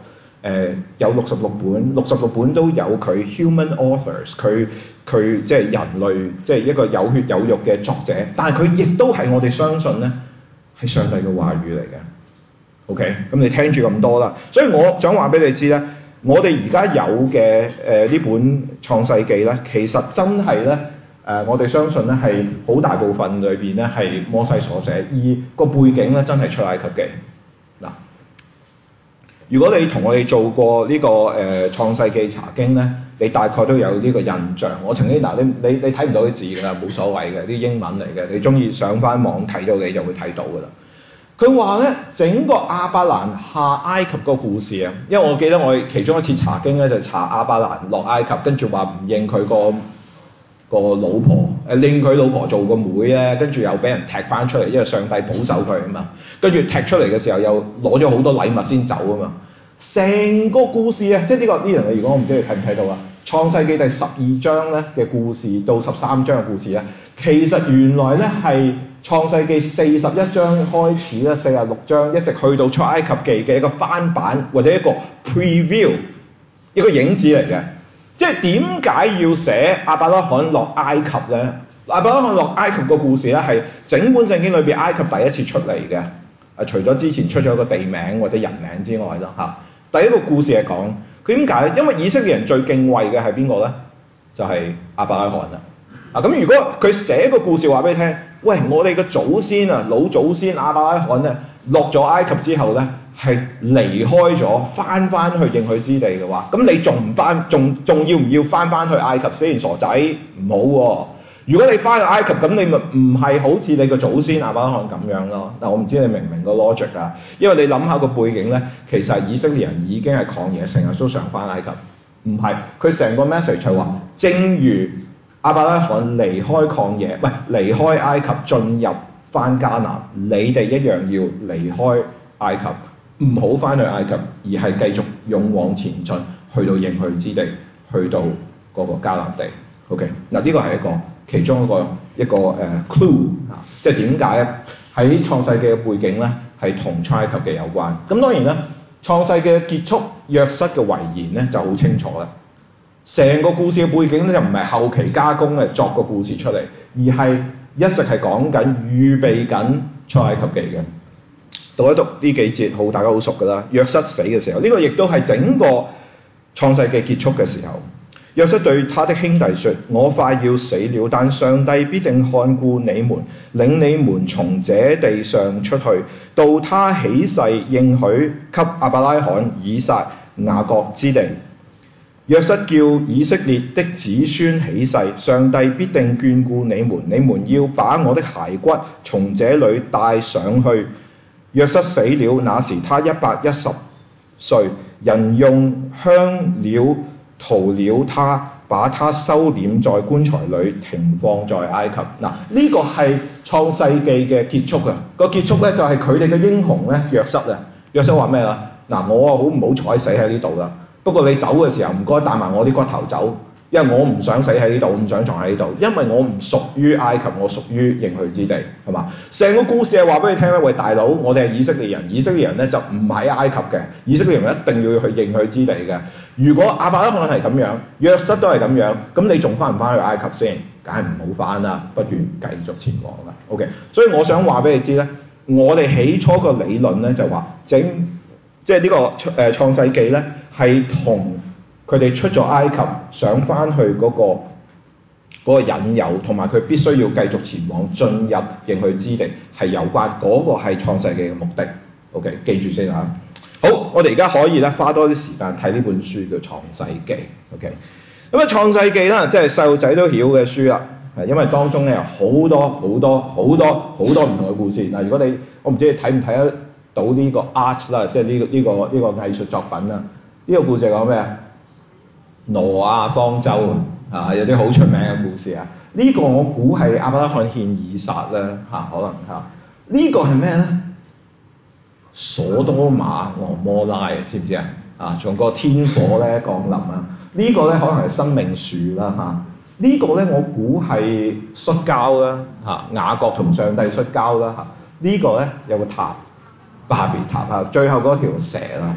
有66本，66本都有佢 human authors，佢即係人類，即係一個有血有肉嘅作者，但係佢亦都係我哋相信咧係上帝嘅話語嚟嘅。OK， 咁你聽住咁多啦，所以我想話俾你知咧，我哋而家有嘅呢本創世記咧，其實真係咧我哋相信咧係好大部分裏邊咧係摩西所寫，而個背景咧真係出埃及記嗱。如果你同我哋做過呢個創世記查經咧，你大概都有呢個印象。我曾經嗱，你睇唔到啲字㗎啦，冇所謂嘅，啲英文嚟嘅，你中意上翻網睇到你就會睇到㗎啦。佢話咧，整個亞伯蘭下埃及個故事啊，因為我記得我其中一次查經咧就查亞伯蘭落埃及，跟住話唔認佢個老婆，令佢老婆做個妹咧，跟住又俾人踢翻出嚟，因為上帝保守佢啊嘛。跟住踢出嚟嘅時候又攞咗好多禮物先走啊嘛。成個故事啊，即係呢樣嘢，如果我唔知你睇唔睇到啊？創世記第12章咧嘅故事到13章嘅故事咧，其實原來咧係創世記41章開始咧，46章一直去到出埃及記嘅一個翻版或者一個 preview， 一個影子嚟嘅。即係點解要寫亞伯拉罕落埃及咧？亞伯拉罕落埃及個故事咧係整本聖經裏邊埃及第一次出嚟嘅。除咗之前出咗個地名或者人名之外啦嚇。第一個故事係講佢點解？因為以色列人最敬畏嘅係邊個咧？就係亞伯拉罕啦。咁如果佢寫個故事話俾你聽，喂，我哋嘅祖先啊，老祖先亞伯拉罕咧落咗埃及之後咧係離開咗，翻去應許之地嘅話，咁你仲唔翻？仲要唔要翻去埃及先？傻仔，唔好喎！如果你翻去埃及，咁你咪唔係好似你個祖先亞伯拉罕咁樣咯。但我唔知你明唔明個 logic 啊？因為你諗下個背景咧，其實以色列人已經係曠野，成日都想翻埃及。唔係，佢成個 message 係話，正如亞伯拉罕離開曠野，離開埃及進入翻迦南，你哋一樣要離開埃及，唔好翻去埃及，而係繼續勇往前進，去到應許之地，去到嗰個迦南地。OK， 嗱呢個係其中一個clue 啊，即係點解喺創世記嘅背景咧係同出埃及嘅有關。咁當然啦，創世記嘅結束約瑟嘅遺言咧就好清楚啦。成個故事嘅背景咧就唔係後期加工嘅作個故事出嚟，而係一直係講緊預備緊出埃及記嘅。讀一讀呢幾節好，大家好熟㗎啦。約瑟死嘅時候，呢個亦都係整個創世記結束嘅時候。約瑟對他的兄弟說：我快要死了，但上帝必定看顧你們，領你們從這地上出去，到他起誓應許給亞伯拉罕、以撒、雅各之地。約瑟叫以色列的子孫起誓：上帝必定眷顧你們，你們要把我的骸骨從這裏帶上去。約瑟死了，那時他110歲，人用香料塗了他，把他收斂在棺材裏，停放在埃及。嗱，呢個係創世記嘅結束啊！個結束咧就係佢哋嘅英雄咧約瑟啊。約瑟話咩啦？嗱，我啊好唔好彩死喺呢度啦。不過你走嘅時候唔該帶埋我啲骨頭走，因為我唔想死喺呢度，唔想葬喺呢度，因為我唔屬於埃及，我屬於應許之地，係嘛？成個故事係話俾你聽咧，喂大佬，我哋係以色列人，以色列人咧就唔喺埃及嘅，以色列人一定要去應許之地嘅。如果亞伯拉罕係咁樣，約瑟都係咁樣，咁你仲翻唔翻去埃及先？梗係唔好翻啦，不如繼續前往啦。OK， 所以我想話俾你知咧，我哋起初個理論咧就話即係呢個創世記咧。係同佢哋出咗埃及，想翻去嗰個引誘，同埋佢必須要繼續前往進入應許之地係有關，嗰個係創世記嘅目的。OK， 記住先嚇。好，我哋而家可以咧花多啲時間睇呢本書叫創世記。OK， 咁啊創世記啦，即係細路仔都曉嘅書啦，係因為當中咧有好多唔同嘅故事。嗱，如果我唔知你睇唔睇得到呢個 art 啦，即係呢個藝術作品啦。呢個故事係講咩啊？挪亞方舟啊，有啲好出名嘅故事啊。呢個我估係亞伯拉罕獻以撒啦嚇，可能嚇。呢個係咩咧？所多瑪俄摩拉知唔知啊？啊，從個天火咧降臨啊！呢個咧可能係生命樹啦嚇。呢個咧我估係摔跤啦嚇，雅各同上帝摔跤啦嚇。呢個咧有個塔，巴別塔啊，最後嗰條蛇啦嚇。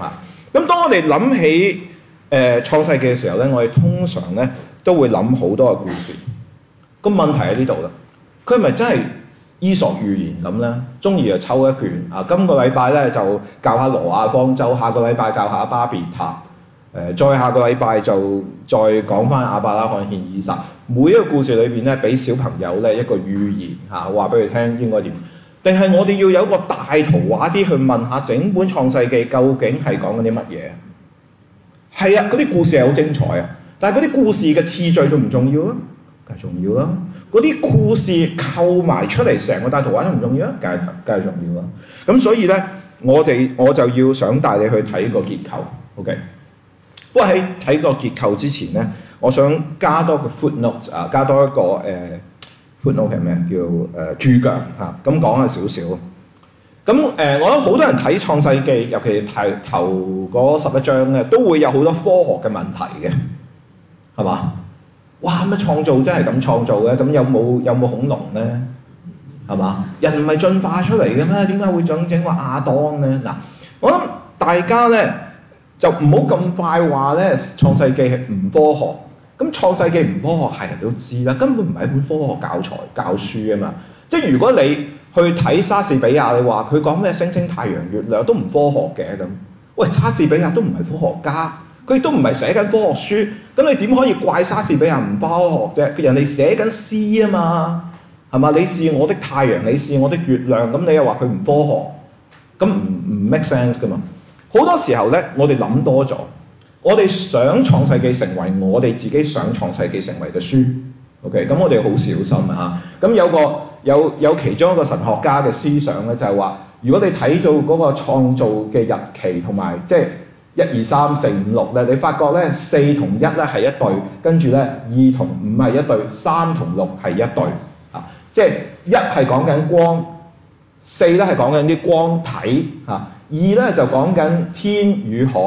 咁當我哋諗起創世記嘅時候咧，我哋通常咧都會諗好多嘅故事。個問題喺呢度啦，佢係咪真係伊索寓言咁咧？中意就抽一卷啊！今個禮拜咧就教下挪亞方舟，下個禮拜教下巴別塔，再下個禮拜就再講翻亞伯拉罕獻以撒。每一個故事裏邊咧，俾小朋友咧一個寓言嚇，話俾佢聽應該點？定係我哋要有一個大圖畫啲去問下整本創世記究竟係講緊啲乜嘢？係啊，嗰啲故事係好精彩啊，但係嗰啲故事嘅次序重唔重要啊？梗係重要啦。嗰啲故事構埋出嚟成個大圖畫都唔重要啊？梗係重要啦。咁所以咧，我就要想帶你去睇個結構 ，OK？ 不過喺睇個結構之前咧，我想加多個 footnote 啊，加多一個footnote 係咩？叫註腳嚇，咁講下少少。咁我諗好多人睇創世記，尤其係頭嗰11章咧，都會有好多科學嘅問題嘅，係嘛？哇！乜創造真係咁創造嘅？咁有冇恐龍咧？係嘛？人唔係進化出嚟嘅咩？點解會整個亞當咧？嗱，我諗大家咧就唔好咁快話咧創世記係唔科學。咁創世記唔科學係人都知啦，根本唔係一本科學教材教書啊嘛。即係如果你去睇莎士比亞，你話佢講咩星星、太陽、月亮都唔科學嘅咁。喂，莎士比亞都唔係科學家。佢亦都唔係寫緊科學書，咁你點可以怪莎士比亞唔科學啫？人哋寫緊詩啊嘛，係嘛？你是我的太陽，你是我的月亮，咁你又話佢唔科學，咁唔 make sense 噶嘛？好多時候咧，我哋諗多咗，我哋想創世記成為我哋自己想創世記成為嘅書 ，OK？ 咁我哋好小心啊！咁有其中一個神學家嘅思想咧，就係話，如果你睇到嗰個創造嘅日期同埋即係1、2、3、4、5、6咧，你發覺咧4同1咧係一對，跟住咧2同5係一對，3同6係一對啊！即係1係講緊光，4咧係講緊啲光體啊，2咧就講緊天與海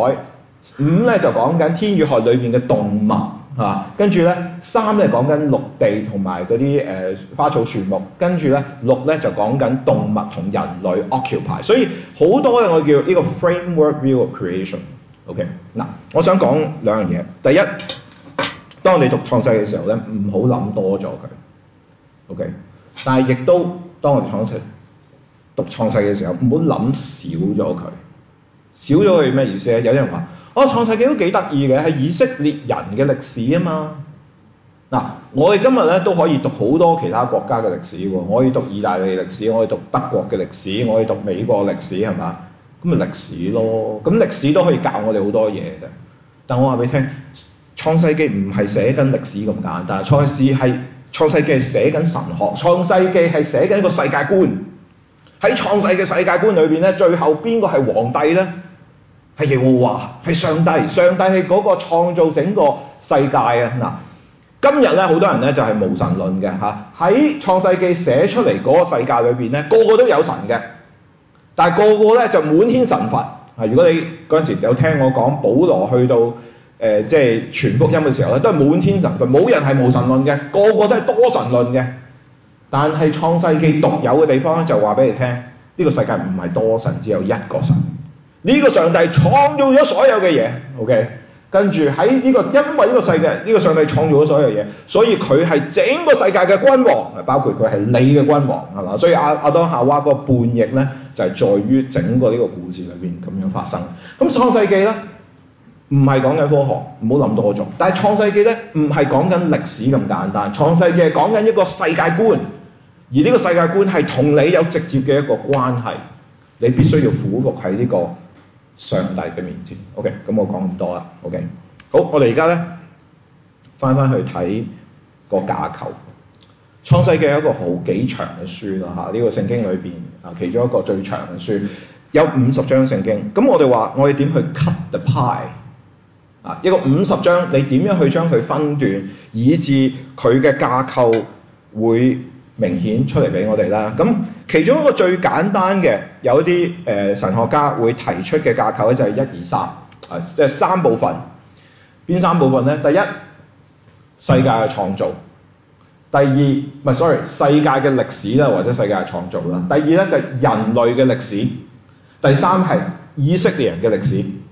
，5咧就講緊天與海裏邊嘅動物啊，跟住咧3咧講緊陸地同埋嗰啲花草樹木，跟住咧6咧就講緊動物同人類 occupy， 所以好多我叫呢個 framework view of creation。OK， 嗱，我想講兩樣嘢。第一，當你讀創世嘅時候咧，唔好諗多咗佢。OK， 但係亦都當我哋讀創世嘅時候，唔好諗少咗佢。少咗佢咩意思咧？有啲人話：創世記都幾得意嘅，係以色列人嘅歷史啊嘛。嗱，我哋今日咧都可以讀好多其他國家嘅歷史喎。我可以讀意大利歷史，我可以讀德國嘅歷史，我可以讀美國歷史，係嘛？咁咪歷史咯，咁歷史都可以教我哋好多嘢嘅。但我話俾你聽，創世記唔係寫緊歷史咁簡單，創世記係寫緊神學，創世記係寫緊一個世界觀。喺創世嘅世界觀裏邊咧，最後邊個係皇帝咧？係耶和華，係上帝。上帝係嗰個創造整個世界啊！嗱，今日咧好多人咧就係無神論嘅嚇。喺創世記寫出嚟嗰個世界裏邊咧，個個都有神嘅。但係個個咧就滿天神佛啊！如果你嗰陣時有聽我講保羅去到即係傳福音嘅時候咧，都係滿天神佛，冇人係無神論嘅，個個都係多神論嘅。但係創世記獨有嘅地方咧，就話俾你聽，呢個世界唔係多神，只有一個神。呢個上帝創造咗所有嘅嘢 ，OK？ 跟住喺呢個，因為呢個世界，呢個上帝創造咗所有嘢，所以佢係整個世界嘅君王，包括佢係你嘅君王，係嘛？所以亞當夏娃嗰個叛逆咧，就係在於整個呢個故事裏邊咁樣發生。咁創世記咧，唔係講緊科學，唔好諗多咗。但係創世記咧，唔係講緊歷史咁簡單，創世記係講緊一個世界觀，而呢個世界觀係同你有直接嘅一個關係，你必須要俯伏喺呢個上帝嘅面前。OK， 咁我講咁多啦。OK， 好，我哋而家咧翻去睇個架構。創世記係一個幾長嘅書啦嚇，呢個聖經裏邊啊其中一個最長嘅書，有50章聖經。咁我哋話我哋點去 cut the pie 啊？一個50章，你點樣去將佢分段，以致佢嘅架構會明顯出嚟俾我哋啦。咁其中一個最簡單嘅，有啲神學家會提出嘅架構咧，就係1、2、3啊，即係3部分。邊3部分咧？第一，世界嘅創造；第二，世界嘅歷史啦，或者世界嘅創造啦。第二咧就係人類嘅歷史；第三係以色列人嘅歷史。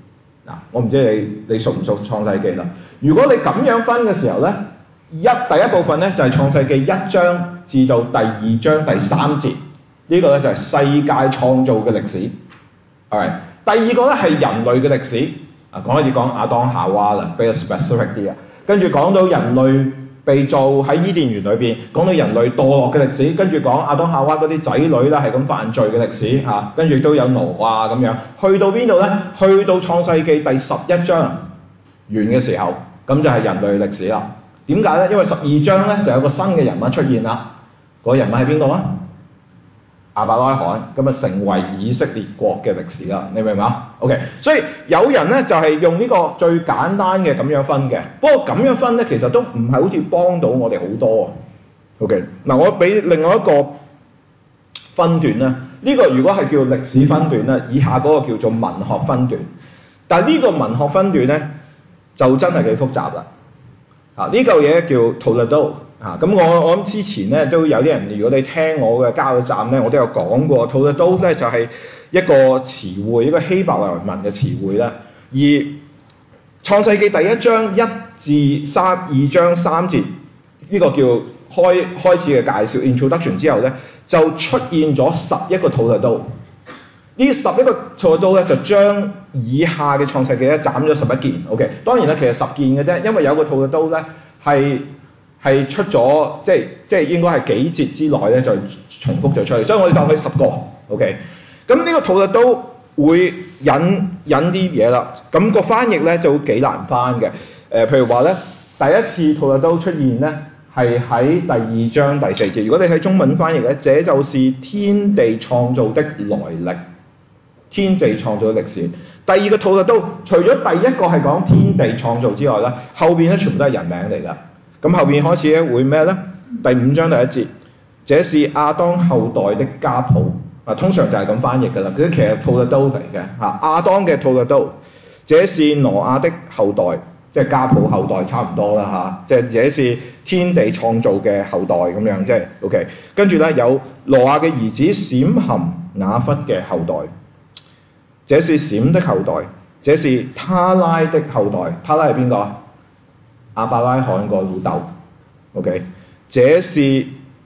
我唔知你熟唔熟創世記啦。如果你咁樣分嘅時候咧，第一部分咧就係創世記1章至到第2章第3節，呢個咧就係世界創造嘅歷史。係，第二個咧係人類嘅歷史。開始講亞當夏娃啦，比較 specific 啲啊。跟住講到人類被造喺伊甸園裏邊，講到人類墮落嘅歷史，跟住講亞當夏娃嗰啲仔女啦係咁犯罪嘅歷史嚇，跟住都有挪亞咁樣。去到邊度咧？去到創世記第11章完嘅時候，咁就係人類歷史啦。點解咧？因為12章咧就有個新嘅人物出現啦。嗰個人物係邊個啊？亞伯拉罕，咁啊成為以色列國嘅歷史啦。你明唔明啊 ？OK， 所以有人咧就係用呢個最簡單嘅咁樣分嘅。不過咁樣分咧，其實都唔係好似幫到我哋好多啊。OK， 嗱我俾另外一個分段啦。呢個如果係叫歷史分段咧，以下嗰個叫做文學分段。但係呢個文學分段咧就真係幾複雜啦。呢嚿嘢叫 Toledo。咁我諗之前咧都有啲人，如果你聽我嘅加油站咧，我都有講過 Toledo 咧就係一個詞彙，一個希伯來文嘅詞彙啦。而創世記第1章1至2章3節呢個叫開始嘅介紹 introduction 之後咧，就出現咗11個 Toledo。呢11個 Toledo咧就將以下嘅創世記咧斬咗11件。OK， 當然啦，其實10件嘅啫，因為有個 Toledo咧係出咗，即係應該係幾節之內咧就重複咗出嚟，所以我哋當佢10個 ，OK。咁呢個圖就都會引啲嘢啦。咁個翻譯咧就幾難翻嘅。譬如話咧，第一次圖就都出現咧係喺第2章第4節。如果你睇中文翻譯咧，這就是天地創造的來歷，天地創造的歷史。第二個圖就都除咗第一個係講天地創造之外咧，後邊咧全部都係人名嚟㗎。咁後邊開始咧會咩咧？第5章第1節，這是亞當後代的家譜。通常就係咁翻譯㗎啦。佢其實Toledo嚟嘅亞當嘅Toledo，這是挪亞的後代，即係家譜後代差唔多啦即係這是天地創造嘅後代咁樣，即係 OK。跟住咧有挪亞嘅兒子閃含雅弗嘅後代，這是閃的後代，這是他拉的後代。他拉係邊個啊？亞伯拉罕個老豆 ，OK， 這是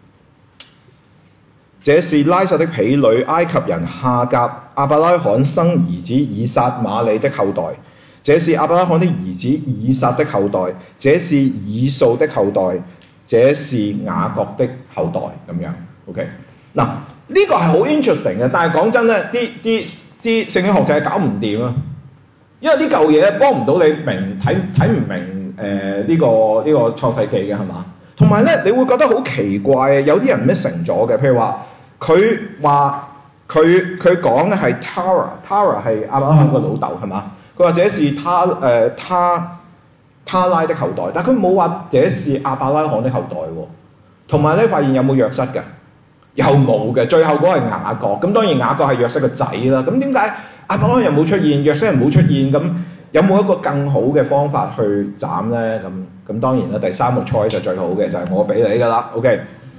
拉撒的婢女埃及人夏甲，亞伯拉罕生兒子以撒瑪利的後代，這是亞伯拉罕的兒子以撒的後代，這是以掃的後代，這是雅各的後代咁樣 ，OK。嗱呢個係好 interesting 嘅，但係講真咧，啲聖經學者係搞唔掂啊，因為呢嚿嘢幫唔到你睇唔明。呢個創世記嘅係嘛？同埋咧，你會覺得好奇怪嘅，有啲人咩成咗嘅？譬如話，佢講嘅係 Tara 係亞伯拉罕個老豆係嘛？佢話這是他拉的後代，但係佢冇話這是亞伯拉罕的後代喎。同埋咧，發現有冇約瑟嘅？又冇嘅。最後嗰個係雅各，咁當然雅各係約瑟個仔啦。咁點解亞伯拉罕又冇出現，約瑟又冇出現咁？有冇一個更好嘅方法去斬咧？咁當然啦，第3個 choice 就最好嘅，就係我俾你㗎啦。OK，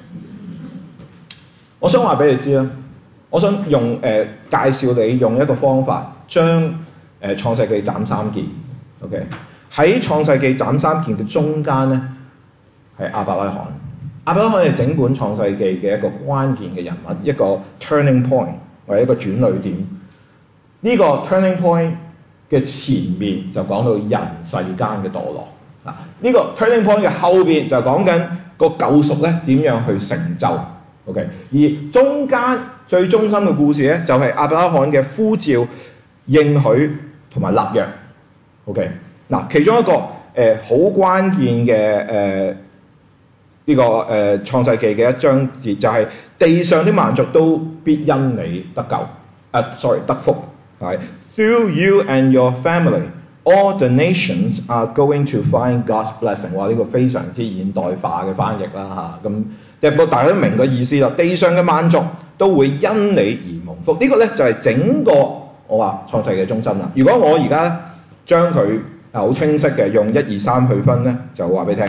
我想話俾你知啦，我想用介紹你用一個方法將創世記斬3件。OK， 喺創世記斬3件嘅中間咧係亞伯拉罕。亞伯拉罕係整本創世記嘅一個關鍵嘅人物，一個 turning point 或者一個轉捩點。呢個 turning point嘅前面就講到人世間嘅墮落，呢個 turning point 嘅後邊就講緊個救贖咧點樣去成就 ，OK。而中間最中心嘅故事咧就係亞伯拉罕嘅呼召、應許同埋立約 ，OK。嗱，其中一個好關鍵嘅呢個創世記嘅一章節就係地上的萬族都必因你得救，得福，係。Through you and your family, all the nations are going to find God's blessing。哇！呢個非常之現代化嘅翻譯啦嚇，咁即係大家都明個意思啦。地上嘅萬族都會因你而蒙福。呢個咧就係整個我話創世記嘅中心啦。如果我而家將佢好清晰嘅用1、2、3去分咧，就話俾你聽。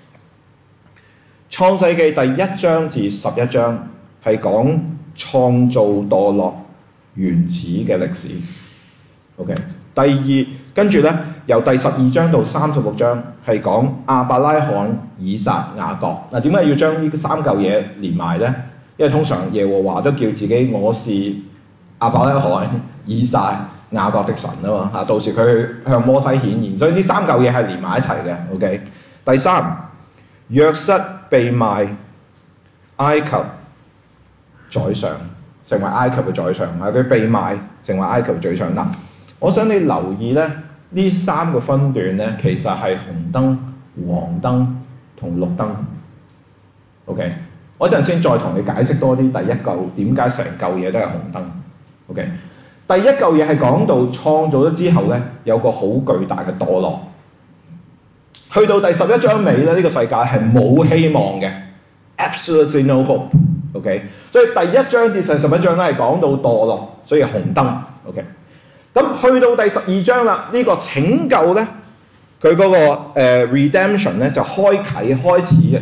創世記第1章至11章係講創造墮落原始嘅歷史。OK， 第2 跟住咧由第12章到36章係講亞伯拉罕、以撒、雅各。嗱，點解要將呢三嚿嘢連埋咧？因為通常耶和華都叫自己我是亞伯拉罕、以撒、雅各的神啊嘛嚇，到時佢向摩西顯現，所以呢三嚿嘢係連埋一齊嘅。OK， 第三，約瑟被賣埃及宰相，成為埃及嘅宰相啊！佢被賣成為埃及宰相嗱，我想你留意咧，呢三個分段咧，其實係紅燈、黃燈同綠燈。OK， 我陣先再同你解釋多啲第一嚿點解成嚿嘢都係紅燈。OK， 第一嚿嘢係講到創造咗之後咧，有個好巨大嘅墮落。去到第11章尾咧，呢個世界係冇希望嘅 ，absolutely no hope。OK， 所以第1章至11章咧係講到墮落，所以紅燈。OK， 咁去到第12章啦，呢個拯救咧，佢嗰個redemption 咧就開始嘅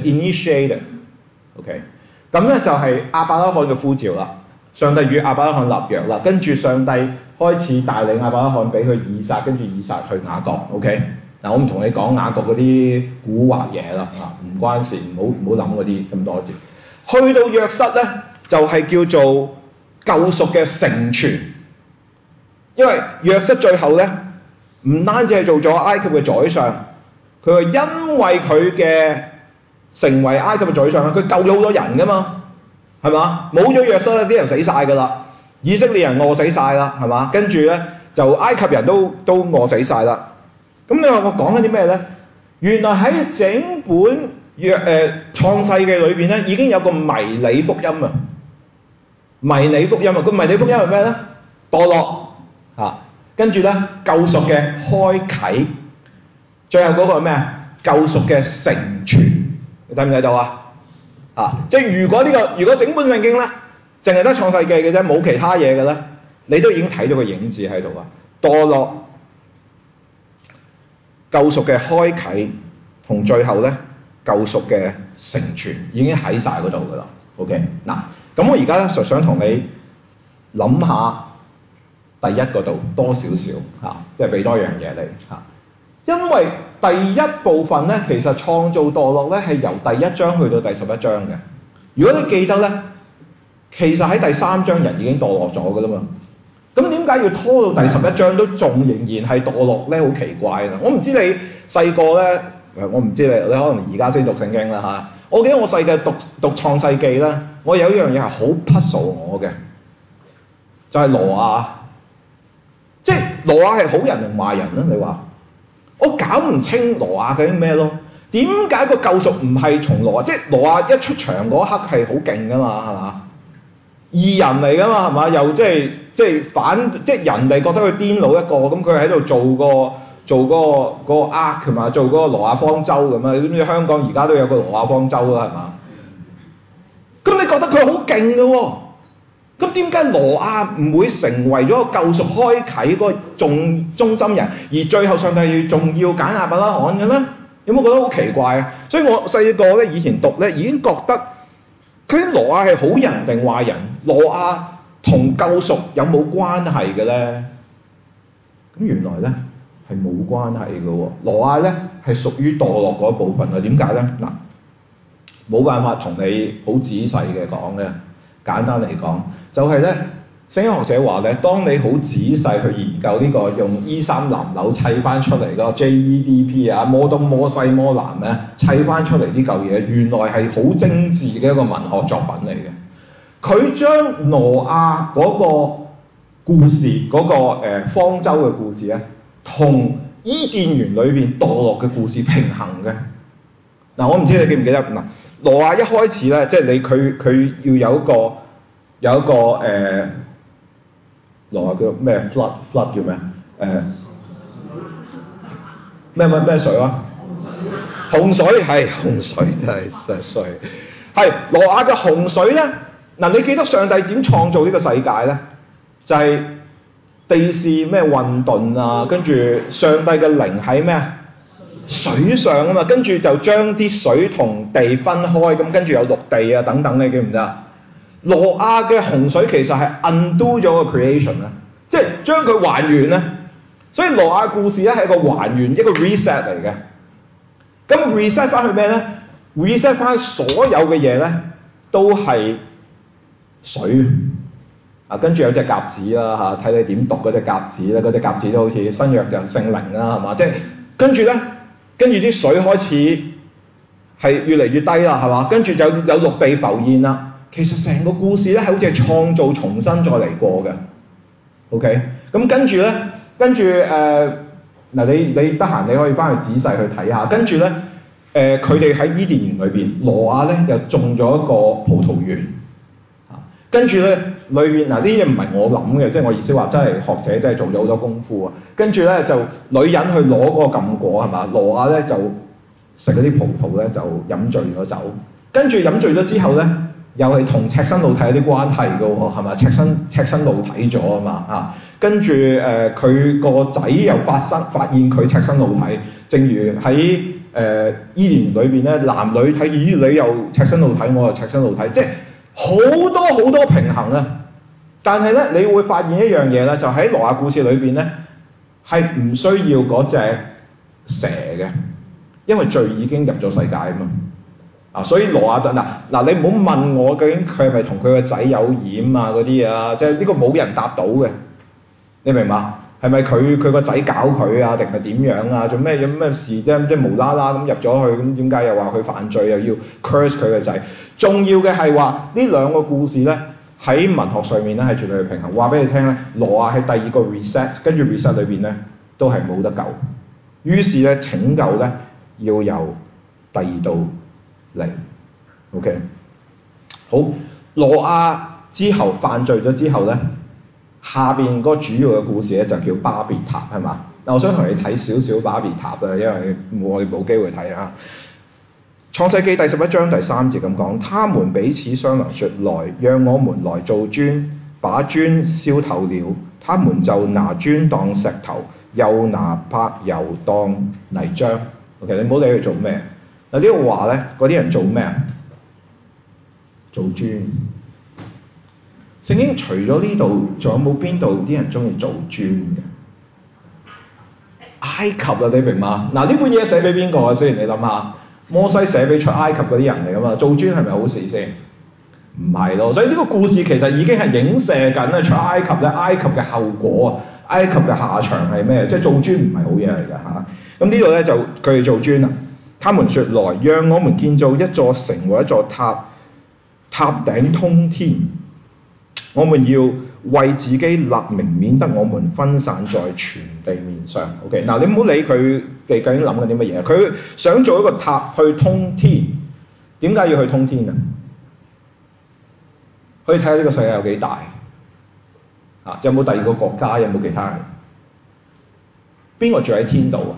initiated。OK， 咁咧就係亞伯拉罕嘅呼召啦，上帝與亞伯拉罕立約啦，跟住上帝開始帶領亞伯拉罕俾佢以撒，跟住以撒去雅各。OK。嗱，我唔同你講雅各嗰啲古惑嘢啦，唔關事，唔好諗嗰啲咁多字。去到約瑟咧，就係叫做救贖嘅成全，因為約瑟最後咧，唔單止係做咗埃及嘅宰相，佢係因為佢嘅成為埃及嘅宰相，佢救咗好多人噶嘛，係嘛？冇咗約瑟咧，啲人死晒㗎啦，以色列人餓死晒啦，係嘛？跟住咧就埃及人都餓死晒啦。咁你話我講緊啲咩咧？原來喺整本創世記裏邊咧，已經有個迷你福音啊！迷你福音啊！個迷你福音係咩咧？墮落嚇，跟住咧救贖嘅開啓，最後嗰個係咩啊？救贖嘅成全，你睇唔睇到啊？即係如果整本聖經咧，淨係得創世記嘅啫，冇其他嘢嘅咧，你都已經睇到個影子喺度啊！墮落。救贖嘅開啓同最後咧救贖嘅成全已經喺晒嗰度㗎啦。OK， 嗱，咁我而家咧就想同你諗下第一嗰度多少少嚇，即係俾多樣嘢你嚇。因為第一部分咧，其實創造墮落咧係由第1章去到第11章嘅。如果你記得咧，其實喺第3章人已經墮落咗㗎啦嘛。咁點解要拖到第11章都仲仍然係墮落咧？好奇怪啊！我唔知你細個咧，我唔知你可能而家先讀聖經啦嚇。我記得我細個讀創世記咧，我有一樣嘢係好 puzzle 我嘅，就係挪亞。即係挪亞係好人定壞人咧？你話我搞唔清挪亞究竟咩咯？點解個救贖唔係從挪亞？即係挪亞一出場嗰刻係好勁噶嘛？係嘛？義人嚟噶嘛？係嘛？又即係人哋覺得佢癲佬一個，咁佢喺度做嗰個 ark 係嘛？做嗰個挪亞方舟咁啊！你知唔知香港而家都有個挪亞方舟啦？係嘛？咁你覺得佢好勁嘅喎？咁點解挪亞唔會成為咗救贖開啓嗰個中心人，而最後上帝仲要揀亞伯拉罕嘅咧？有冇覺得好奇怪啊？所以我細個咧以前讀咧已經覺得佢挪亞係好人定壞人？挪亞同救贖有冇關係嘅咧？咁原來咧係冇關係嘅喎。挪亞咧係屬於墮落嗰部分啊。點解咧？嗱，冇辦法同你好仔細嘅講嘅。簡單嚟講，就係咧，聖經學者話咧，當你好仔細去研究呢個用衣衫襤褸砌翻出嚟個 JEDP 啊，摩東摩西摩南咧砌翻出嚟啲舊嘢，原來係好精緻嘅一個文學作品嚟嘅。佢將挪亞嗰個故事嗰個方舟嘅故事咧，同伊甸園裏邊墮落嘅故事平衡嘅。嗱，我唔知你記唔記得嗱，挪亞一開始咧，即係佢要有一個挪亞叫咩 flood 叫咩咩水啊？洪水係洪水，真係衰。係挪亞嘅洪水咧，嗱，你記得上帝點創造呢個世界咧？就係地勢咩混沌啊，跟住上帝嘅靈喺咩啊？水上啊嘛，跟住就將啲水同地分開，咁跟住有陸地啊等等，你記唔記得？挪亞嘅洪水其實係 undo 咗個 creation 啊，即係將佢還原咧。 所以挪亞故事咧係一個還原，一個 reset 嚟嘅。咁 reset 翻去咩咧 ？reset 翻所有嘅嘢咧都係水。跟住有隻鴿子啦睇你點讀嗰隻鴿子咧，嗰隻鴿子都好似新約就聖靈啦，係嘛？即係跟住啲水開始係越嚟越低啦，係嘛？跟住就有陸地浮現啦。其實成個故事咧係好似係創造重新再嚟過嘅。OK， 咁跟住你得閒你可以翻去仔細去睇下。跟住咧佢哋喺伊甸園裏邊，挪亞咧又種咗一個葡萄園。跟住咧，裏面呢啲嘢唔係我諗嘅，即係我意思話，真係學者真係做咗好多功夫啊。跟住咧就女人去攞嗰個禁果係嘛，挪亞咧就食嗰啲葡萄咧就飲醉咗酒，跟住飲醉咗之後咧，又係同赤身露體有啲關係嘅喎，係嘛？赤身露體咗啊嘛跟住佢個仔又發現佢赤身露體，正如喺伊甸園裏邊咧，男女睇咦你又赤身露體，我又赤身露體，即係。好多平衡啊！但係咧，你會發現一樣嘢咧，就喺挪亞故事裏邊咧，係唔需要嗰隻蛇嘅，因為罪已經入咗世界啊嘛。所以挪亞嗱，你唔好問我究竟佢係咪同佢個仔有染啊嗰啲嘢啊，即係呢個冇人答到嘅，你明嘛？係咪佢個仔搞佢啊，定係點樣啊？做咩有咩事啫？即係無啦啦咁入咗去，咁點解又話佢犯罪，又要 curse 佢個仔？重要嘅係話呢兩個故事咧喺文學上面咧係絕對平衡。話俾你聽咧，挪亞係第二個 reset， 跟住 reset 裏邊咧都係冇得救。於是咧拯救咧要由第二度嚟。OK， 好，挪亞之後犯罪咗之後咧。下邊嗰個主要嘅故事咧就叫巴別塔係嘛？嗱，我想同你睇少少巴別塔啊，因為我哋冇機會睇啊。創世記第11章第3節咁講，他們彼此商量說：來，讓我們來做磚，把磚燒透了，他們就拿磚當石頭，又拿柏油當泥漿。OK， 你唔好理佢做咩。嗱呢個話咧，嗰啲人做咩啊？做磚。聖經除咗呢度，仲有冇邊度啲人中意做磚嘅？埃及啊，你明嘛？嗱，呢本嘢寫俾邊個啊？先你諗下，摩西寫俾出埃及嗰啲人嚟噶嘛？做磚係咪好事先？唔係咯，所以呢個故事其實已經係影射緊咧出埃及咧，埃及嘅後果啊，埃及嘅下場係咩？即係做磚唔係好嘢嚟㗎嚇。咁呢度咧就佢哋做磚啊，他們說：來，讓我們建造一座城和一座塔，塔頂通天。我們要為自己立名，免得我們分散在全地面上。OK， 嗱，你唔好理佢哋究竟諗緊啲乜嘢。佢想做一個塔去通天，點解要去通天啊？可以睇下呢個世界有幾大啊？有冇第二個國家？有冇其他人？邊個住喺天度啊？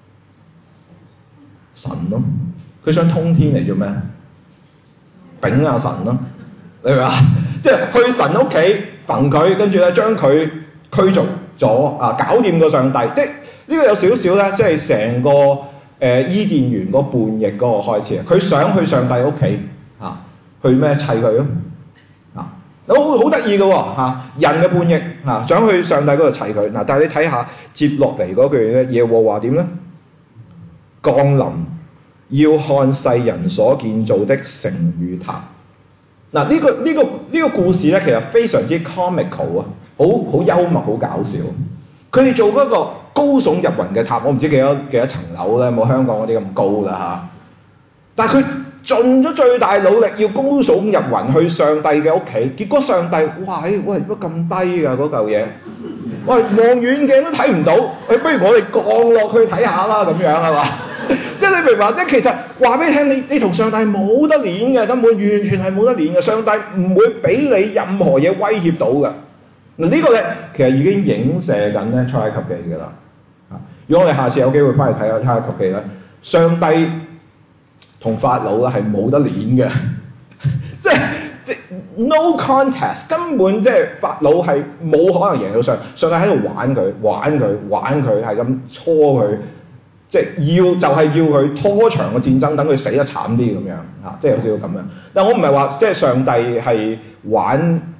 神咯，佢想通天嚟做咩？丙下神咯，你明嘛？即係去神屋企焚佢，跟住咧將佢驅逐咗啊，搞掂個上帝。即係呢個有少少咧，即係成個伊甸園嗰叛逆嗰個開始啊！佢想去上帝屋企啊，去咩砌佢咯啊？好得意嘅喎，人嘅叛逆啊，想去上帝嗰度砌佢嗱。但係你睇下接落嚟嗰句咧，耶和華點咧？降臨要看世人所建造的城與塔。嗱，呢個故事咧，其實非常之 comical 啊，好幽默，好搞笑。佢哋做嗰個高聳入雲嘅塔，我唔知幾多層樓咧，冇香港嗰啲咁高啦嚇。但係佢盡咗最大努力要高聳入雲去上帝嘅屋企，結果上帝哇喂乜咁低㗎嗰嚿嘢？喂，望遠鏡都睇唔到，不如我哋降落去睇下啦，咁樣係嘛？即係你明白，即係其實話俾你聽，你同上帝冇得練嘅，根本完全係冇得練嘅。上帝唔會俾你任何嘢威脅到嘅。嗱呢個咧，其實已經影射緊咧出埃及記嘅啦。如果我哋下次有機會翻去睇下出埃及記咧，上帝同法老咧係冇得練嘅，即係 no contest， 根本即係法老係冇可能贏到上帝喺度玩佢，係咁搓佢。即係就係要佢拖長個戰爭，等佢死得慘啲咁樣嚇，即係有少少咁樣。但我唔係話即係上帝係玩，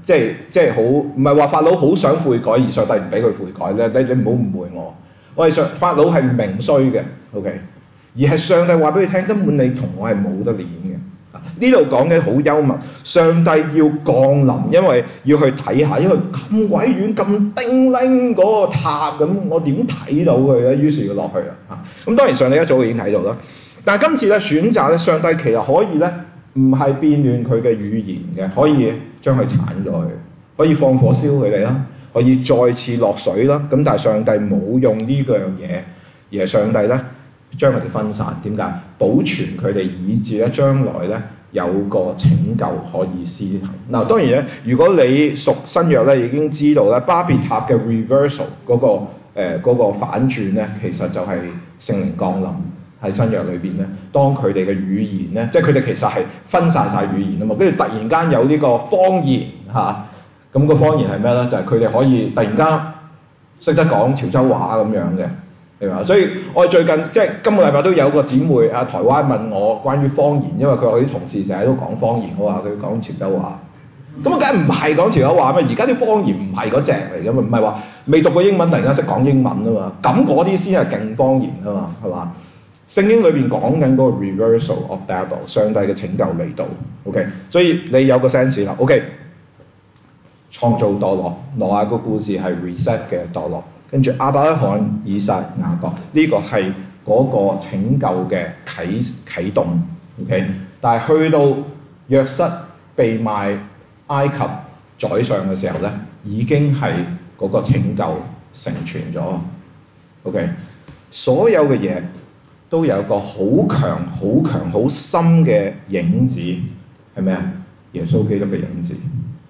即係好唔係話法老好想悔改而上帝唔俾佢悔改咧？你唔好誤會我，我係法老係命衰嘅 ，OK， 而係上帝話俾佢聽，根本你同我係冇得練嘅。呢度講嘅好幽默，上帝要降臨，因為要去睇下，因為咁鬼遠咁叮鈴嗰個塔咁，我點睇到佢咧？於是要落去啦嚇。咁當然上帝一早已經睇到啦，但係今次咧選擇咧，上帝其實可以咧唔係變亂佢嘅語言嘅，可以將佢剷咗佢，可以放火燒佢哋啦，可以再次落水啦。咁但係上帝冇用呢樣嘢，而係上帝咧將佢哋分散。點解？保存佢哋以至咧將來咧有個拯救可以施行。嗱，當然咧，如果你熟新約咧，已經知道咧巴別塔嘅 reversal 嗰個反轉咧，其實就係聖靈降臨喺新約裏邊咧。當佢哋嘅語言咧，即係佢哋其實係分散晒語言啊嘛，跟住突然間有呢個方言嚇，咁個方言係咩咧？就係佢哋可以突然間識得講潮州話咁樣嘅。係嘛？所以我哋最近即係今個禮拜都有個姊妹啊，台灣問我關於方言，因為佢啲同事成日都講方言，我話佢講潮州話，咁啊梗係唔係講潮州話咩？而家啲方言唔係嗰隻嚟㗎嘛，唔係話未讀過英文突然間識講英文啊嘛，咁嗰啲先係勁方言啊嘛，係嘛？聖經裏邊講緊嗰個 reversal of Babel， 上帝嘅拯救嚟到 ，OK， 所以你有個 sense 啦 ，OK， 創造墮落，挪亞個故事係 reset 嘅墮落。跟住亞伯拉罕、以撒、雅各，呢個係嗰個拯救嘅啟動 ，OK。但係去到約瑟被賣埃及宰相嘅時候咧，已經係嗰個拯救成全咗 ，OK。所有嘅嘢都有個好強、好強、好深嘅影子，係咩啊？耶穌基督嘅影子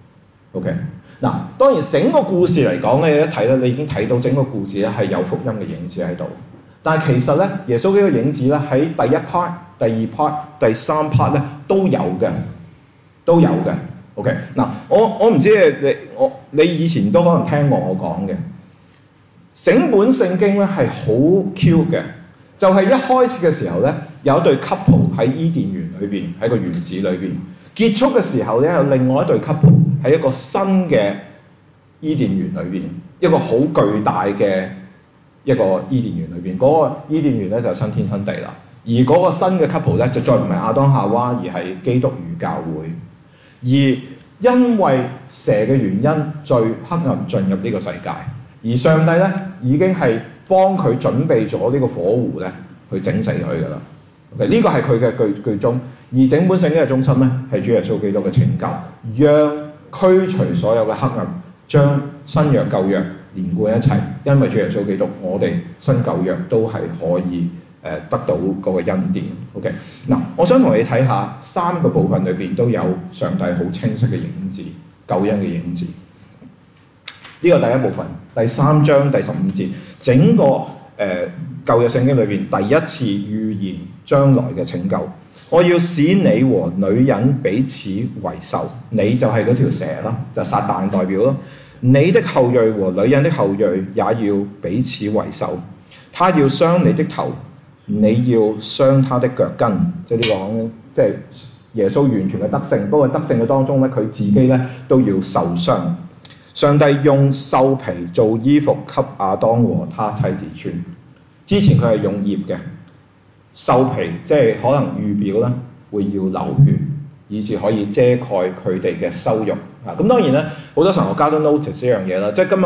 ，OK。嗱，當然整個故事嚟講咧，你一睇咧，你已經睇到整個故事咧係有福音嘅影子喺度。但係其實咧，耶穌基督嘅影子咧喺第一 part、第二 part、第三 part 咧都有嘅，都有嘅。OK， 嗱，我唔知你以前都可能聽過我講嘅，整本聖經咧係好 cute 嘅，就係一開始嘅時候咧有一對 couple 喺伊甸園裏邊，喺個園子裏邊。結束嘅時候咧，有另外一對 couple 喺一個新嘅伊甸園裏邊，一個好巨大嘅一個伊甸園裏邊。嗰個伊甸園咧就係新天新地啦。而嗰個新嘅 couple 咧就再唔係亞當夏娃，而係基督與教會。而因為蛇嘅原因，罪黑暗進入呢個世界，而上帝咧已經係幫佢準備咗呢個火湖咧去整死佢㗎啦。呢個係佢嘅劇中，而整本聖經嘅中心咧係主耶穌基督嘅拯救，讓驅除所有嘅黑暗，將新約舊約連貫一齊。因為主耶穌基督，我哋新舊約都係可以得到嗰個恩典。OK， 嗱，我想同你睇下三個部分裏邊都有上帝好清晰嘅影子，救恩嘅影子。呢個第一部分，第3章第15節，整個舊約聖經裏邊第一次預言將來嘅拯救。我要使你和女人彼此為仇，你就係嗰條蛇啦，就撒旦代表咯。你的後裔和女人的後裔也要彼此為仇，他要傷你的頭，你要傷他的腳跟。即係呢個即係耶穌完全嘅得勝。不過得勝嘅當中咧，佢自己咧都要受傷。上帝用獸皮做衣服給亞當和他妻子穿。之前佢係用葉嘅獸皮，即係可能預表啦，會要流血，以至可以遮蓋佢哋嘅羞辱。咁當然咧，好多神學家都 notice 呢樣嘢啦。即係今日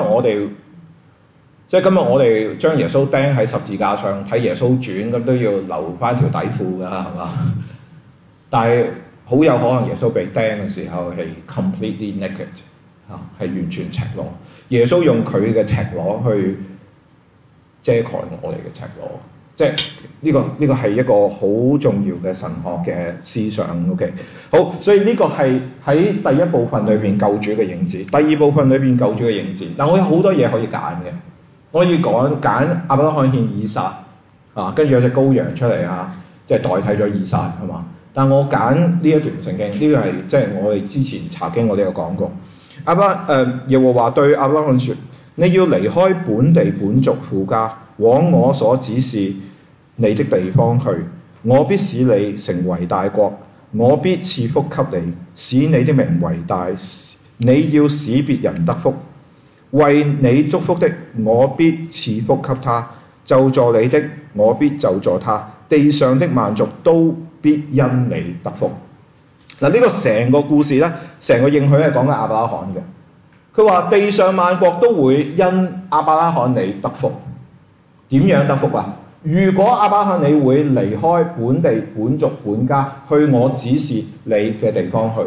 我哋將耶穌釘喺十字架上睇耶穌傳，咁都要留翻條底褲㗎，係嘛？但係好有可能耶穌被釘嘅時候係 completely naked。係完全赤裸，耶穌用佢嘅赤裸去遮蓋我哋嘅赤裸，即係呢個係一個好重要嘅神學嘅思想。OK， 好，所以呢個係喺第一部分裏邊救主嘅影子，第二部分裏邊救主嘅影子。但我有好多嘢可以揀嘅，我可以揀亞伯拉罕獻以撒跟住有隻羔羊出嚟即係代替咗以撒係嘛？但我揀呢一段聖經，呢個係即係我哋之前查經我哋有講過。耶和華對亞伯拉罕說：你要離開本地本族父家，往我所指示你的地方去。我必使你成為大國，我必賜福給你，使你的名為大， 你要使別人得福。為你祝福的，我必賜福給他；咒詛你的，我必咒詛他。地上的萬族都必因你得福。嗱，呢個成個故事咧，成個應許係講緊亞伯拉罕嘅。佢話地上萬國都會因亞伯拉罕你得福。點樣得福啊？如果亞伯拉罕你會離開本地本族本家，去我指示你嘅地方去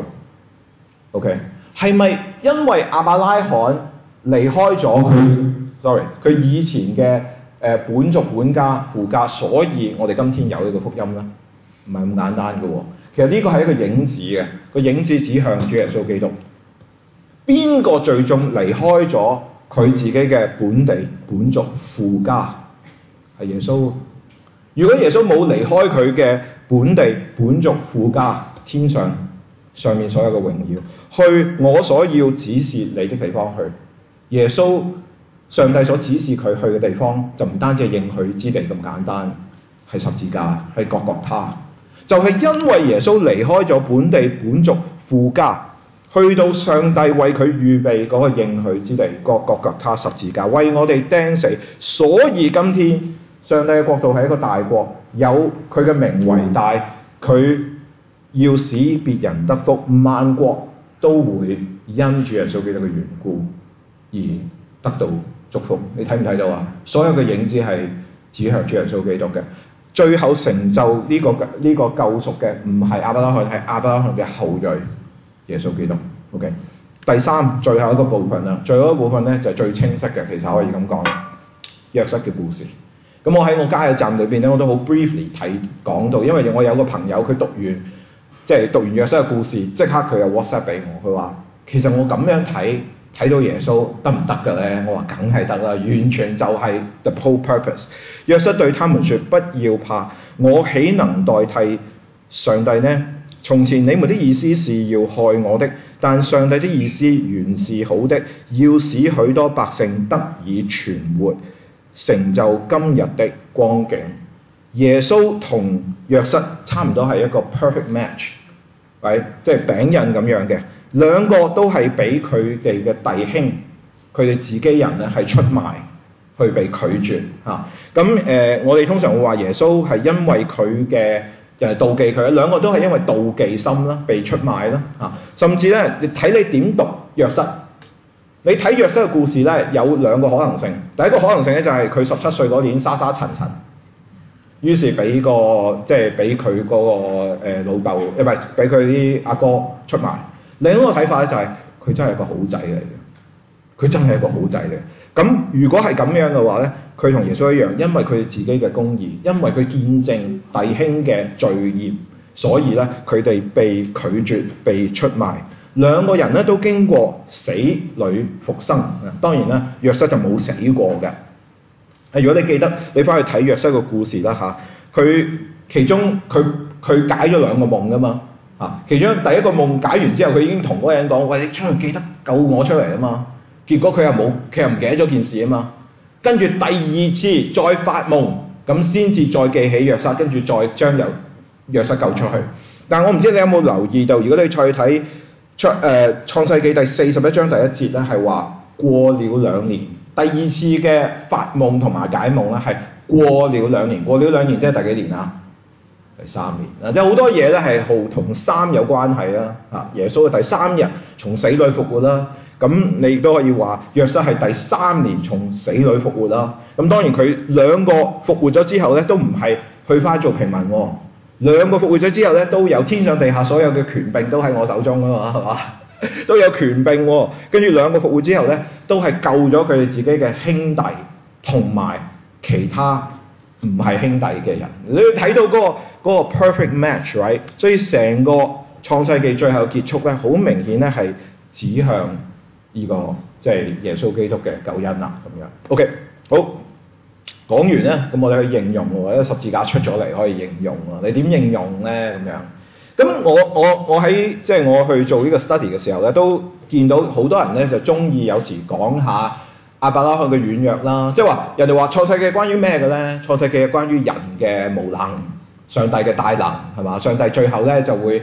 ，OK？ 係咪因為亞伯拉罕離開咗佢以前嘅本族本家父家，所以我哋今天有呢個福音呢？唔係咁簡單嘅喎。其實呢個係一個影子嘅，個影子指向主耶穌基督。邊個最終離開咗佢自己嘅本地本族父家？係耶穌。如果耶穌冇離開佢嘅本地本族父家，天上面所有嘅榮耀，去我所要指示你的地方去。耶穌上帝所指示佢去嘅地方，就唔單止係應許之地咁簡單，係十字架，係各各他。就係因為耶穌離開咗本地本族父家，去到上帝為佢預備嗰個應許之地，各各他十字架，為我哋釘死。所以今天上帝嘅國度係一個大國，有佢嘅名為大，佢要使別人得福，萬國都會因主耶穌基督嘅緣故而得到祝福。你睇唔睇到啊？所有嘅影子係指向主耶穌基督嘅。最後成就呢個救贖嘅唔係亞伯拉罕，係亞伯拉罕嘅後裔耶穌基督。OK， 第三最後一個部分啦，最後一個部分咧就係最清晰嘅，其實可以咁講，約瑟嘅故事。咁我喺我加油站裏邊咧，我都好 briefly 講到，因為我有個朋友佢讀完約瑟嘅故事，即刻佢又 WhatsApp 俾我，佢話其實我咁樣睇到耶穌得唔得嘅咧？我話梗係得啦，完全就係 the whole purpose。約瑟對他們說：不要怕，我豈能代替上帝呢？從前你們的意思是要害我的，但上帝的意思原是好的，要使許多百姓得以存活，成就今日的光景。耶穌同約瑟差唔多係一個 perfect match， 即係餅印咁樣嘅。兩個都係俾佢哋嘅弟兄，佢哋自己人咧係出賣，去被拒絕嚇。我哋通常會話耶穌係因為佢嘅妒忌佢，兩個都係因為妒忌心啦，被出賣啦嚇。甚至咧，你睇你點讀約瑟，你睇約瑟嘅故事咧有兩個可能性。第一個可能性咧就係佢17歲嗰年沙沙塵塵，於是俾佢嗰個老豆，唔係俾佢啲阿哥出賣。另一個睇法咧就係佢真係一個好仔嚟嘅，佢真係一個好仔嚟。咁如果係咁樣嘅話咧，佢同耶穌一樣，因為佢自己嘅公義，因為佢見證弟兄嘅罪孽，所以咧佢哋被拒絕、被出賣。兩個人咧都經過死裏復生。當然啦，約瑟就冇死過嘅。如果你記得，你翻去睇約瑟個故事啦嚇，佢其中佢解咗兩個夢噶嘛。其中第一個夢解完之後，佢已經同嗰個人講：喂，你出去記得救我出嚟啊嘛！結果佢又唔記得咗件事啊嘛。跟住第二次再發夢，咁先至再記起約瑟，跟住再將約瑟救出去。但係我唔知你有冇留意到，如果你再睇創世記第41章第1節咧，係話過了2年。第二次嘅發夢同埋解夢咧係過了2年，過了2年即係第幾年啊？第3年。即係好多嘢咧係同3有關係啦。耶穌嘅第3日從死裏復活啦。咁你亦都可以話約瑟係第3年從死裏復活啦。咁當然佢兩個復活咗之後咧，都唔係去翻做平民喎。兩個復活咗之後咧，都有天上地下所有嘅權柄都喺我手中啊嘛，係嘛？都有權柄喎。跟住兩個復活之後咧，都係救咗佢哋自己嘅兄弟同埋其他唔係兄弟嘅人。你要睇到嗰個 perfect match，right？ 所以成個創世記最後結束咧，好明顯咧係指向呢個即係耶穌基督嘅救恩啦咁樣。OK， 好，講完咧，咁我哋去應用喎，十字架出咗嚟可以應用喎。你點應用咧咁樣？咁我喺即係我去做呢個 study 嘅時候咧，都見到好多人咧就中意有時講下亞伯拉罕嘅軟弱啦，即係話人哋話創世記關於咩嘅咧？創世記係關於人嘅無能，上帝嘅大能係嘛？上帝最後咧就會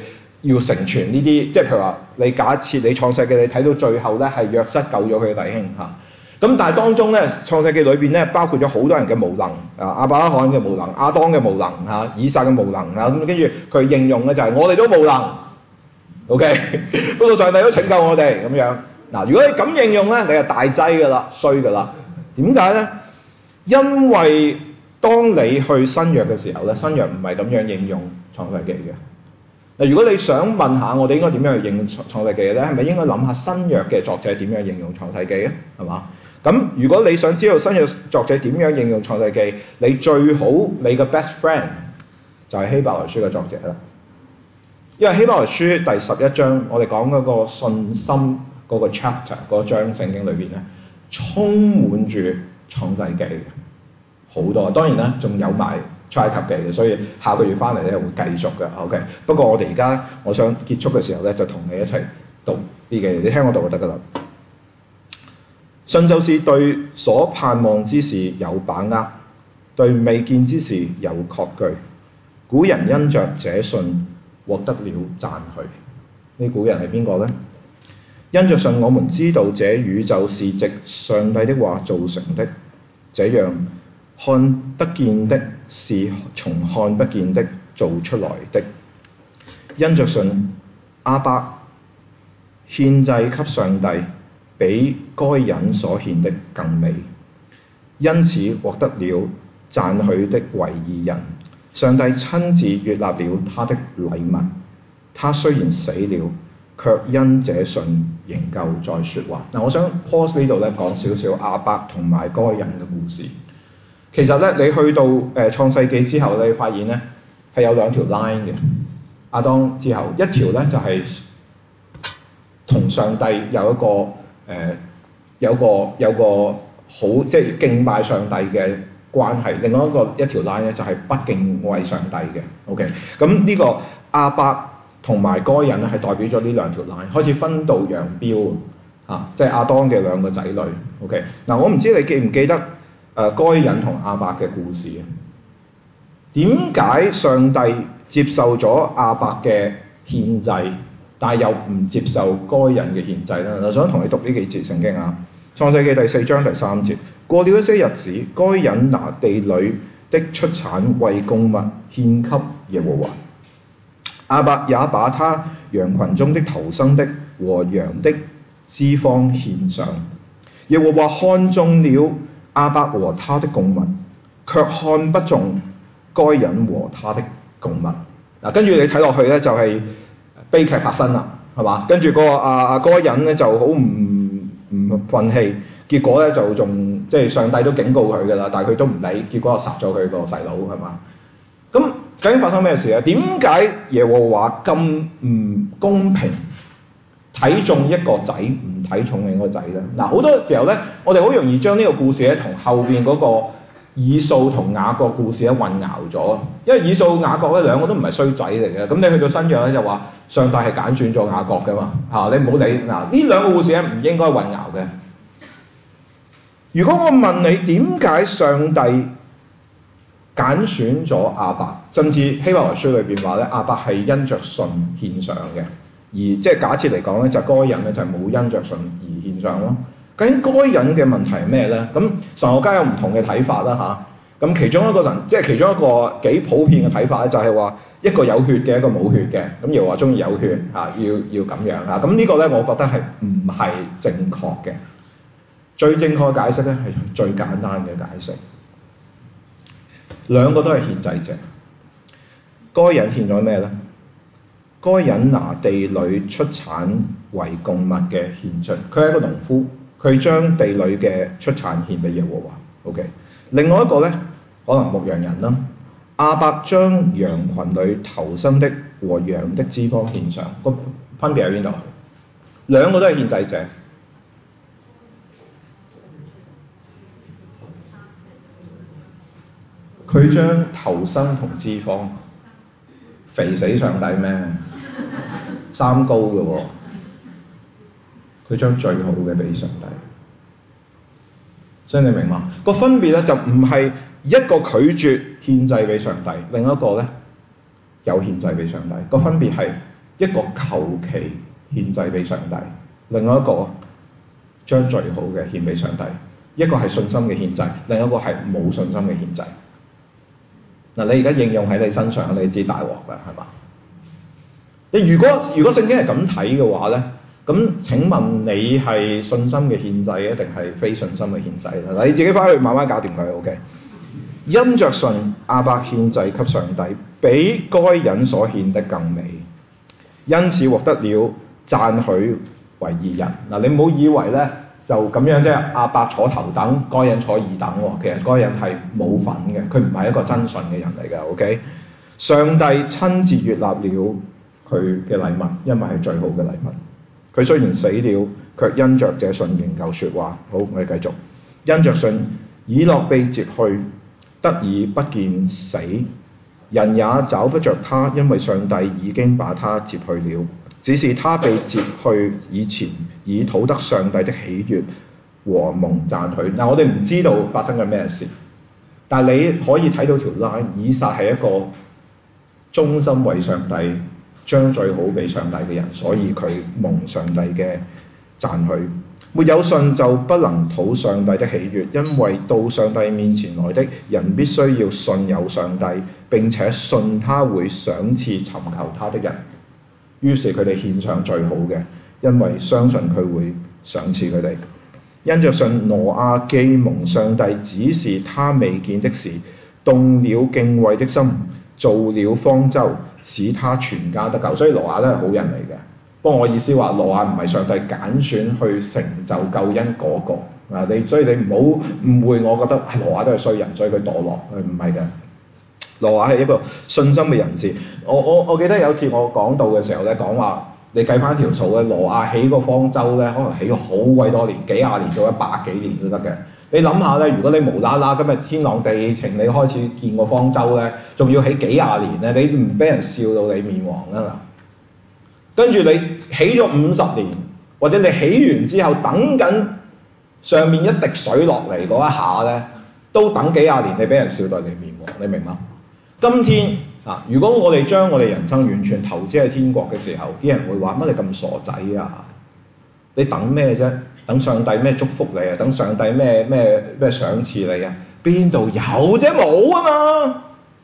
要成全呢啲，即係譬如話你假設你創世記你睇到最後咧係約瑟救咗佢嘅弟兄嚇。咁但係當中咧，創世記裏邊咧，包括咗好多人嘅無能，亞伯拉罕嘅無能，亞當嘅無能嚇，以撒嘅無能嚇，咁跟住佢應用咧就係我哋都無能 ，OK， 不過上帝都拯救我哋咁樣。嗱，如果你咁應用咧，你係大劑㗎啦，衰㗎啦。點解咧？因為當你去新約嘅時候咧，新約唔係咁樣應用創世記嘅。嗱，如果你想問下我哋應該點樣去應用創世記咧，係咪應該諗下新約嘅作者點樣應用創世記咧？係嘛？咁如果你想知道新約作者點樣應用創世記，你最好你嘅 best friend 就係希伯來書嘅作者啦。因為希伯來書第11章，我哋講嗰個信心嗰個 chapter 嗰章聖經裏邊咧，充滿住創世記嘅好多。當然啦，仲有埋出埃及記嘅，所以下個月翻嚟咧會繼續嘅。OK， 不過我哋而家我想結束嘅時候咧，就同你一齊讀啲嘅，你聽我讀就得㗎啦。信就是對所盼望之事有把握，對未見之事有確據。古人因着這信獲得了讚許。呢古人係邊個呢？因着信，我們知道這宇宙是藉上帝的話造成的，這樣看得見的是從看不見的造出來的。因着信，亞伯獻祭給上帝，比該隱所獻的更美，因此獲得了讚許的為義人。上帝親自悅納了他的禮物。他雖然死了，卻因這信仍舊在説話。嗱，我想 pause 呢度咧講少少亞伯同埋該隱嘅故事。其實咧，你去到創世記之後，你發現咧係有兩條 line 嘅。亞當之後一條咧就係同上帝有一個有個好即係敬拜上帝嘅關係，另外一條 line 咧就係不敬畏上帝嘅。OK， 咁呢個亞伯同埋該隱咧係代表咗呢兩條 line， 開始分道揚鑣啊！即係亞當嘅兩個仔女。OK， 嗱，我唔知你記唔記得該隱同亞伯嘅故事啊？點解上帝接受咗亞伯嘅獻祭，但係又唔接受該隱嘅獻祭咧？我想同你讀呢幾節聖經啊。創世記第4章第3節，過了一些日子，該隱拿地裏的出產為供物獻給耶和華。亞伯也把他羊群中的頭生的和羊的脂肪獻上。耶和華看中了亞伯和他的供物，卻看不中該隱和他的供物。嗱，跟住你睇落去咧，就係悲劇發生啦，係嘛？跟住個該隱咧就好唔憤氣，結果咧就仲即係上帝都警告佢㗎啦，但係佢都唔理，結果就殺咗佢個細佬，係嘛？咁究竟發生咩事啊？點解耶和華咁唔公平，睇中一個仔唔睇重另一個仔咧？嗱，好多時候咧，我哋好容易將呢個故事咧同後邊嗰個以掃同雅各故事咧混淆咗，因為以掃雅各咧兩個都唔係衰仔嚟嘅。咁你去到新約咧就話上帝係揀選咗雅各㗎嘛嚇，你唔好理嗱，呢兩個故事咧唔應該混淆嘅。如果我問你點解上帝揀選咗亞伯，甚至希伯來書裏邊話咧亞伯係因着信獻上嘅，而即係假設嚟講咧就該隱咧就係冇因着信而獻上咯。究竟該隱嘅問題係咩咧？咁神學家有唔同嘅睇法啦嚇。咁其中一個其中一個幾普遍嘅睇法咧，就係話一個有血嘅，一個冇血嘅。咁又話中意有血嚇，要咁樣嚇。咁呢個咧，我覺得係唔係正確嘅？最正確嘅解釋咧係最簡單嘅解釋。兩個都係獻祭者。該隱獻咗咩咧？該隱拿地裏出產為供物嘅獻出，佢係一個農夫。佢將地裏嘅出產獻俾耶和華。OK， 另外一個咧，可能牧羊人啦。亞伯將羊群裏頭生的和羊的脂肪獻上，個分別喺邊度？兩個都係獻祭者。佢將頭生同脂肪，肥死上帝咩？三高嘅喎。佢將最好嘅俾上帝，所以你明嘛？個分別咧就唔係一個拒絕獻祭俾上帝，另一個咧有獻祭俾上帝。個分別係一個求其獻祭俾上帝，另外一個將最好嘅獻俾上帝。一個係信心嘅獻祭，另一個係冇信心嘅獻祭。嗱，你而家應用喺你身上，你知大鑊㗎，係嘛？你如果聖經係咁睇嘅話咧，咁請問你係信心嘅獻祭啊，定係非信心嘅獻祭咧？嗱，你自己翻去慢慢搞掂佢 ，OK。因着信，亞伯獻祭給上帝，比該隱所獻的更美，因此獲得了讚許為義人。嗱，你唔好以為咧就咁樣啫，亞伯坐頭等，該隱坐二等喎。其實該隱係冇份嘅，佢唔係一個真信嘅人嚟嘅。OK，上帝親自悅納了佢嘅禮物，因為係最好嘅禮物。佢雖然死了，卻因着這信仍舊説話。好，我哋繼續。因着信，以諾被接去，得以不見死，人也找不着他，因為上帝已經把他接去了。只是他被接去以前，已討得上帝的喜悅和蒙讚許。嗱，我哋唔知道發生緊咩事，但係你可以睇到條 line， 以撒係一個忠心為上帝，將最好俾上帝嘅人，所以佢蒙上帝嘅讚許。沒有信就不能討上帝的喜悅，因為到上帝面前來的人必須要信有上帝，並且信他會賞賜尋求他的人。於是佢哋獻上最好嘅，因為相信佢會賞賜佢哋。因着信，挪亞既蒙上帝指示他未見的事，動了敬畏的心，造了方舟，使他全家得救。所以挪亞都係好人嚟嘅。不過我意思話，挪亞唔係上帝揀選去成就救恩嗰個。所以你唔好誤會，我覺得係挪亞都係衰人，所以佢墮落，佢唔係嘅。挪亞係一個信心嘅人士。我記得有次我講道嘅時候咧，講話你計翻條數咧，挪亞起個方舟咧，可能起咗好鬼多年，幾廿年到100幾年都得嘅。你諗下咧，如果你無啦啦今日天朗地晴，你開始建個方舟咧，仲要起幾廿年咧，你唔俾人笑到你面黃啊！跟住你起咗50年，或者你起完之後等緊上面一滴水落嚟嗰一下咧，都等幾廿年，你俾人笑到你面黃，你明嗎？今天啊，如果我哋將我哋人生完全投資喺天國嘅時候，啲人會話乜你咁傻仔啊？你等咩啫？等上帝咩祝福你啊？等上帝咩賞賜你啊？邊度有啫？冇啊嘛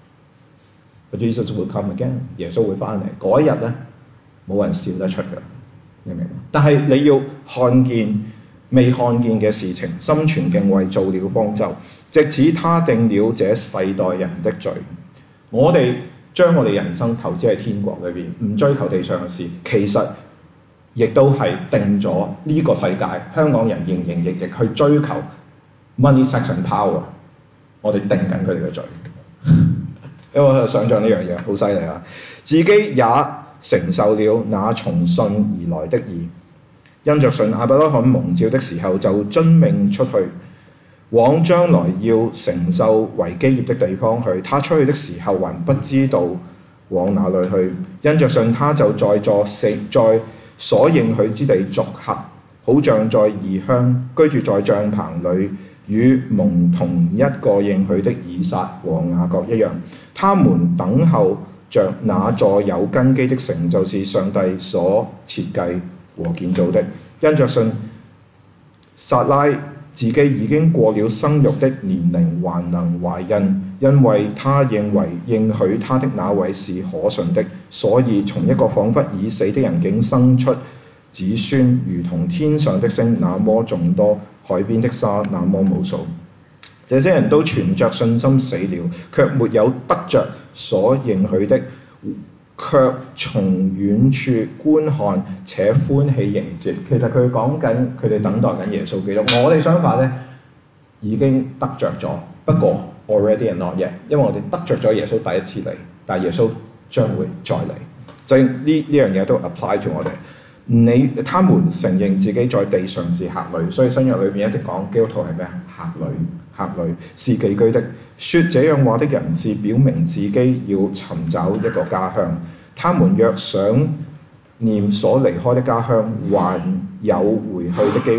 ！But Jesus will come again， 耶穌會翻嚟嗰一日咧，冇人笑得出嘅，你明嗎？但係你要看見未看見嘅事情，心存敬畏，造了方舟，藉此他定了這世代人的罪。我哋將我哋人生投資喺天國裏邊，唔追求地上嘅事，其實亦都係定咗呢個世界香港人營營役役去追求 money, sex and power， 我哋定緊佢哋嘅罪。因為我想像呢樣嘢好犀利啊！自己也承受了那從信而來的義，因着信亞伯拉罕蒙召的時候就遵命出去，往將來要承受為基業的地方去。他出去的時候還不知道往哪裏去，因着信他就在所應許之地作客，好像在異鄉居住在帳棚裏，與蒙同一個應許的以撒和雅各一樣。他們等候着那座有根基的城，就是上帝所設計和建造的。因着信，撒拉自己已經過了生育的年齡，還能懷孕，因為他認為應許他的那位是可信的，所以從一個彷彿已死的人竟生出子孫，如同天上的星那麼眾多，海邊的沙那麼無數。這些人都存着信心死了，卻沒有得着所應許的，卻從遠處觀看且歡喜迎接。其實佢講緊佢哋等待緊耶穌基督。我哋相反呢，已經得着咗，不過 already and not yet，因為我哋得着咗耶穌第一次嚟，但係耶穌將會再嚟。所以呢樣嘢都 apply to 我哋。他們承認自己在地上是客旅，所以新約裏面一直講基督徒係咩啊？客旅是寄居的。說這樣話的人是表明自己要尋找一個家鄉。他們若想念所離開的家鄉，還有回去的機會，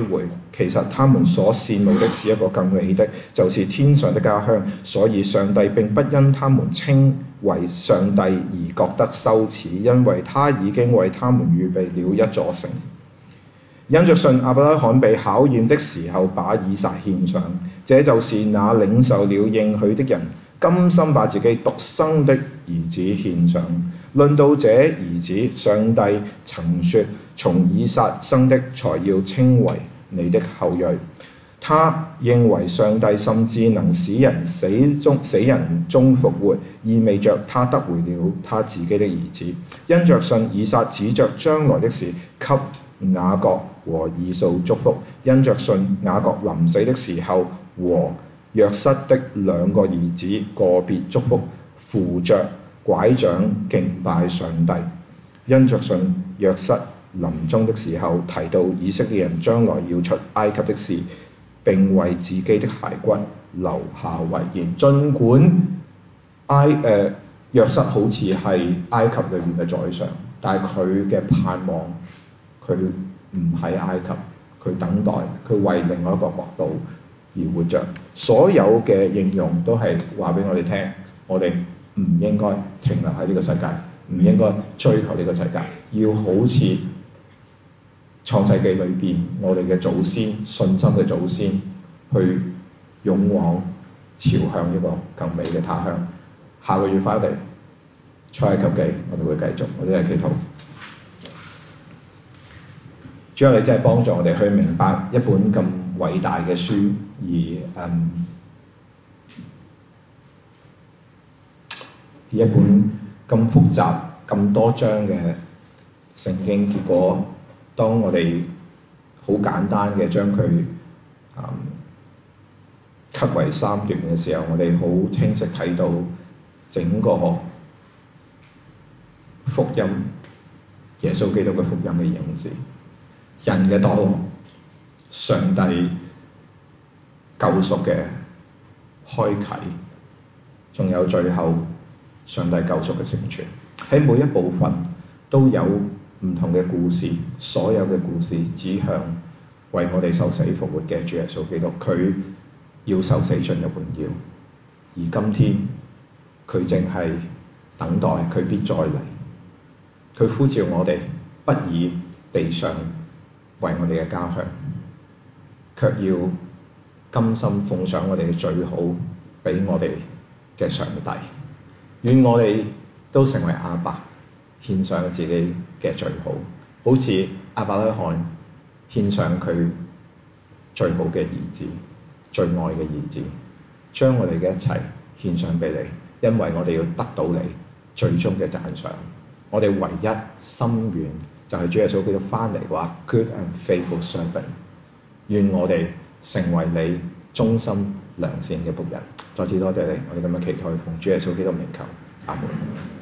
其實他們所羨慕的是一個更美的，就是天上的家鄉。所以上帝並不因他們稱為上帝而覺得羞恥，因為他已經為他們預備了一座城。因着信，亞伯拉罕被考驗的時候，把以撒獻上，這就是那領受了應許的人，甘心把自己獨生的兒子獻上。論到這兒子，上帝曾說：從以撒生的才要稱為你的後裔。他認為上帝甚至能使人死人中復活，意味着他得回了他自己的兒子。因着信，以撒指着將來的事給雅各和以掃祝福。因着信，雅各臨死的時候和約瑟的兩個兒子個別祝福，扶着拐杖敬拜上帝。因着信，約瑟臨終的時候提到以色列人將來要出埃及的事，並為自己的骸骨留下遺言。儘管約瑟好似係埃及裏面嘅宰相，但係佢嘅盼望，佢唔喺埃及，佢等待，佢為另外一個國度而活着。所有嘅應用都係話俾我哋聽，我哋唔應該停留喺呢個世界，唔應該追求呢個世界，要好似創世記裏邊我哋嘅祖先，信心嘅祖先，去勇往朝向一個更美嘅他鄉。下個月翻嚟出埃及記，我哋會繼續，我哋係祈禱。主啊，你真係幫助我哋去明白一本咁偉大嘅書，而一本咁複雜、咁多章嘅聖經，結果當我哋好簡單嘅將佢cut為三段嘅時候，我哋好清晰睇到整個福音，耶穌基督嘅福音嘅影子，人嘅墮落，上帝救贖嘅開啟，仲有最後上帝救贖嘅成全。喺每一部分都有唔同嘅故事，所有嘅故事指向為我哋受死復活嘅主耶穌基督，佢要受死進入榮耀，而今天佢正係等待佢必再嚟。佢呼召我哋不以地上為我哋嘅家鄉，卻要甘心奉上我哋嘅最好俾我哋嘅上帝。願我哋都成為亞伯，獻上自己嘅最好，好似亞伯拉罕獻上佢最好嘅兒子，最愛嘅兒子，將我哋嘅一切獻上俾你，因為我哋要得到你最終嘅讚賞。我哋唯一心願就係主耶穌基督翻嚟話 Good and faithful servant。願我哋成為你忠心良善嘅僕人。再次多謝你，我哋咁樣祈禱奉主耶穌基督名求，阿門。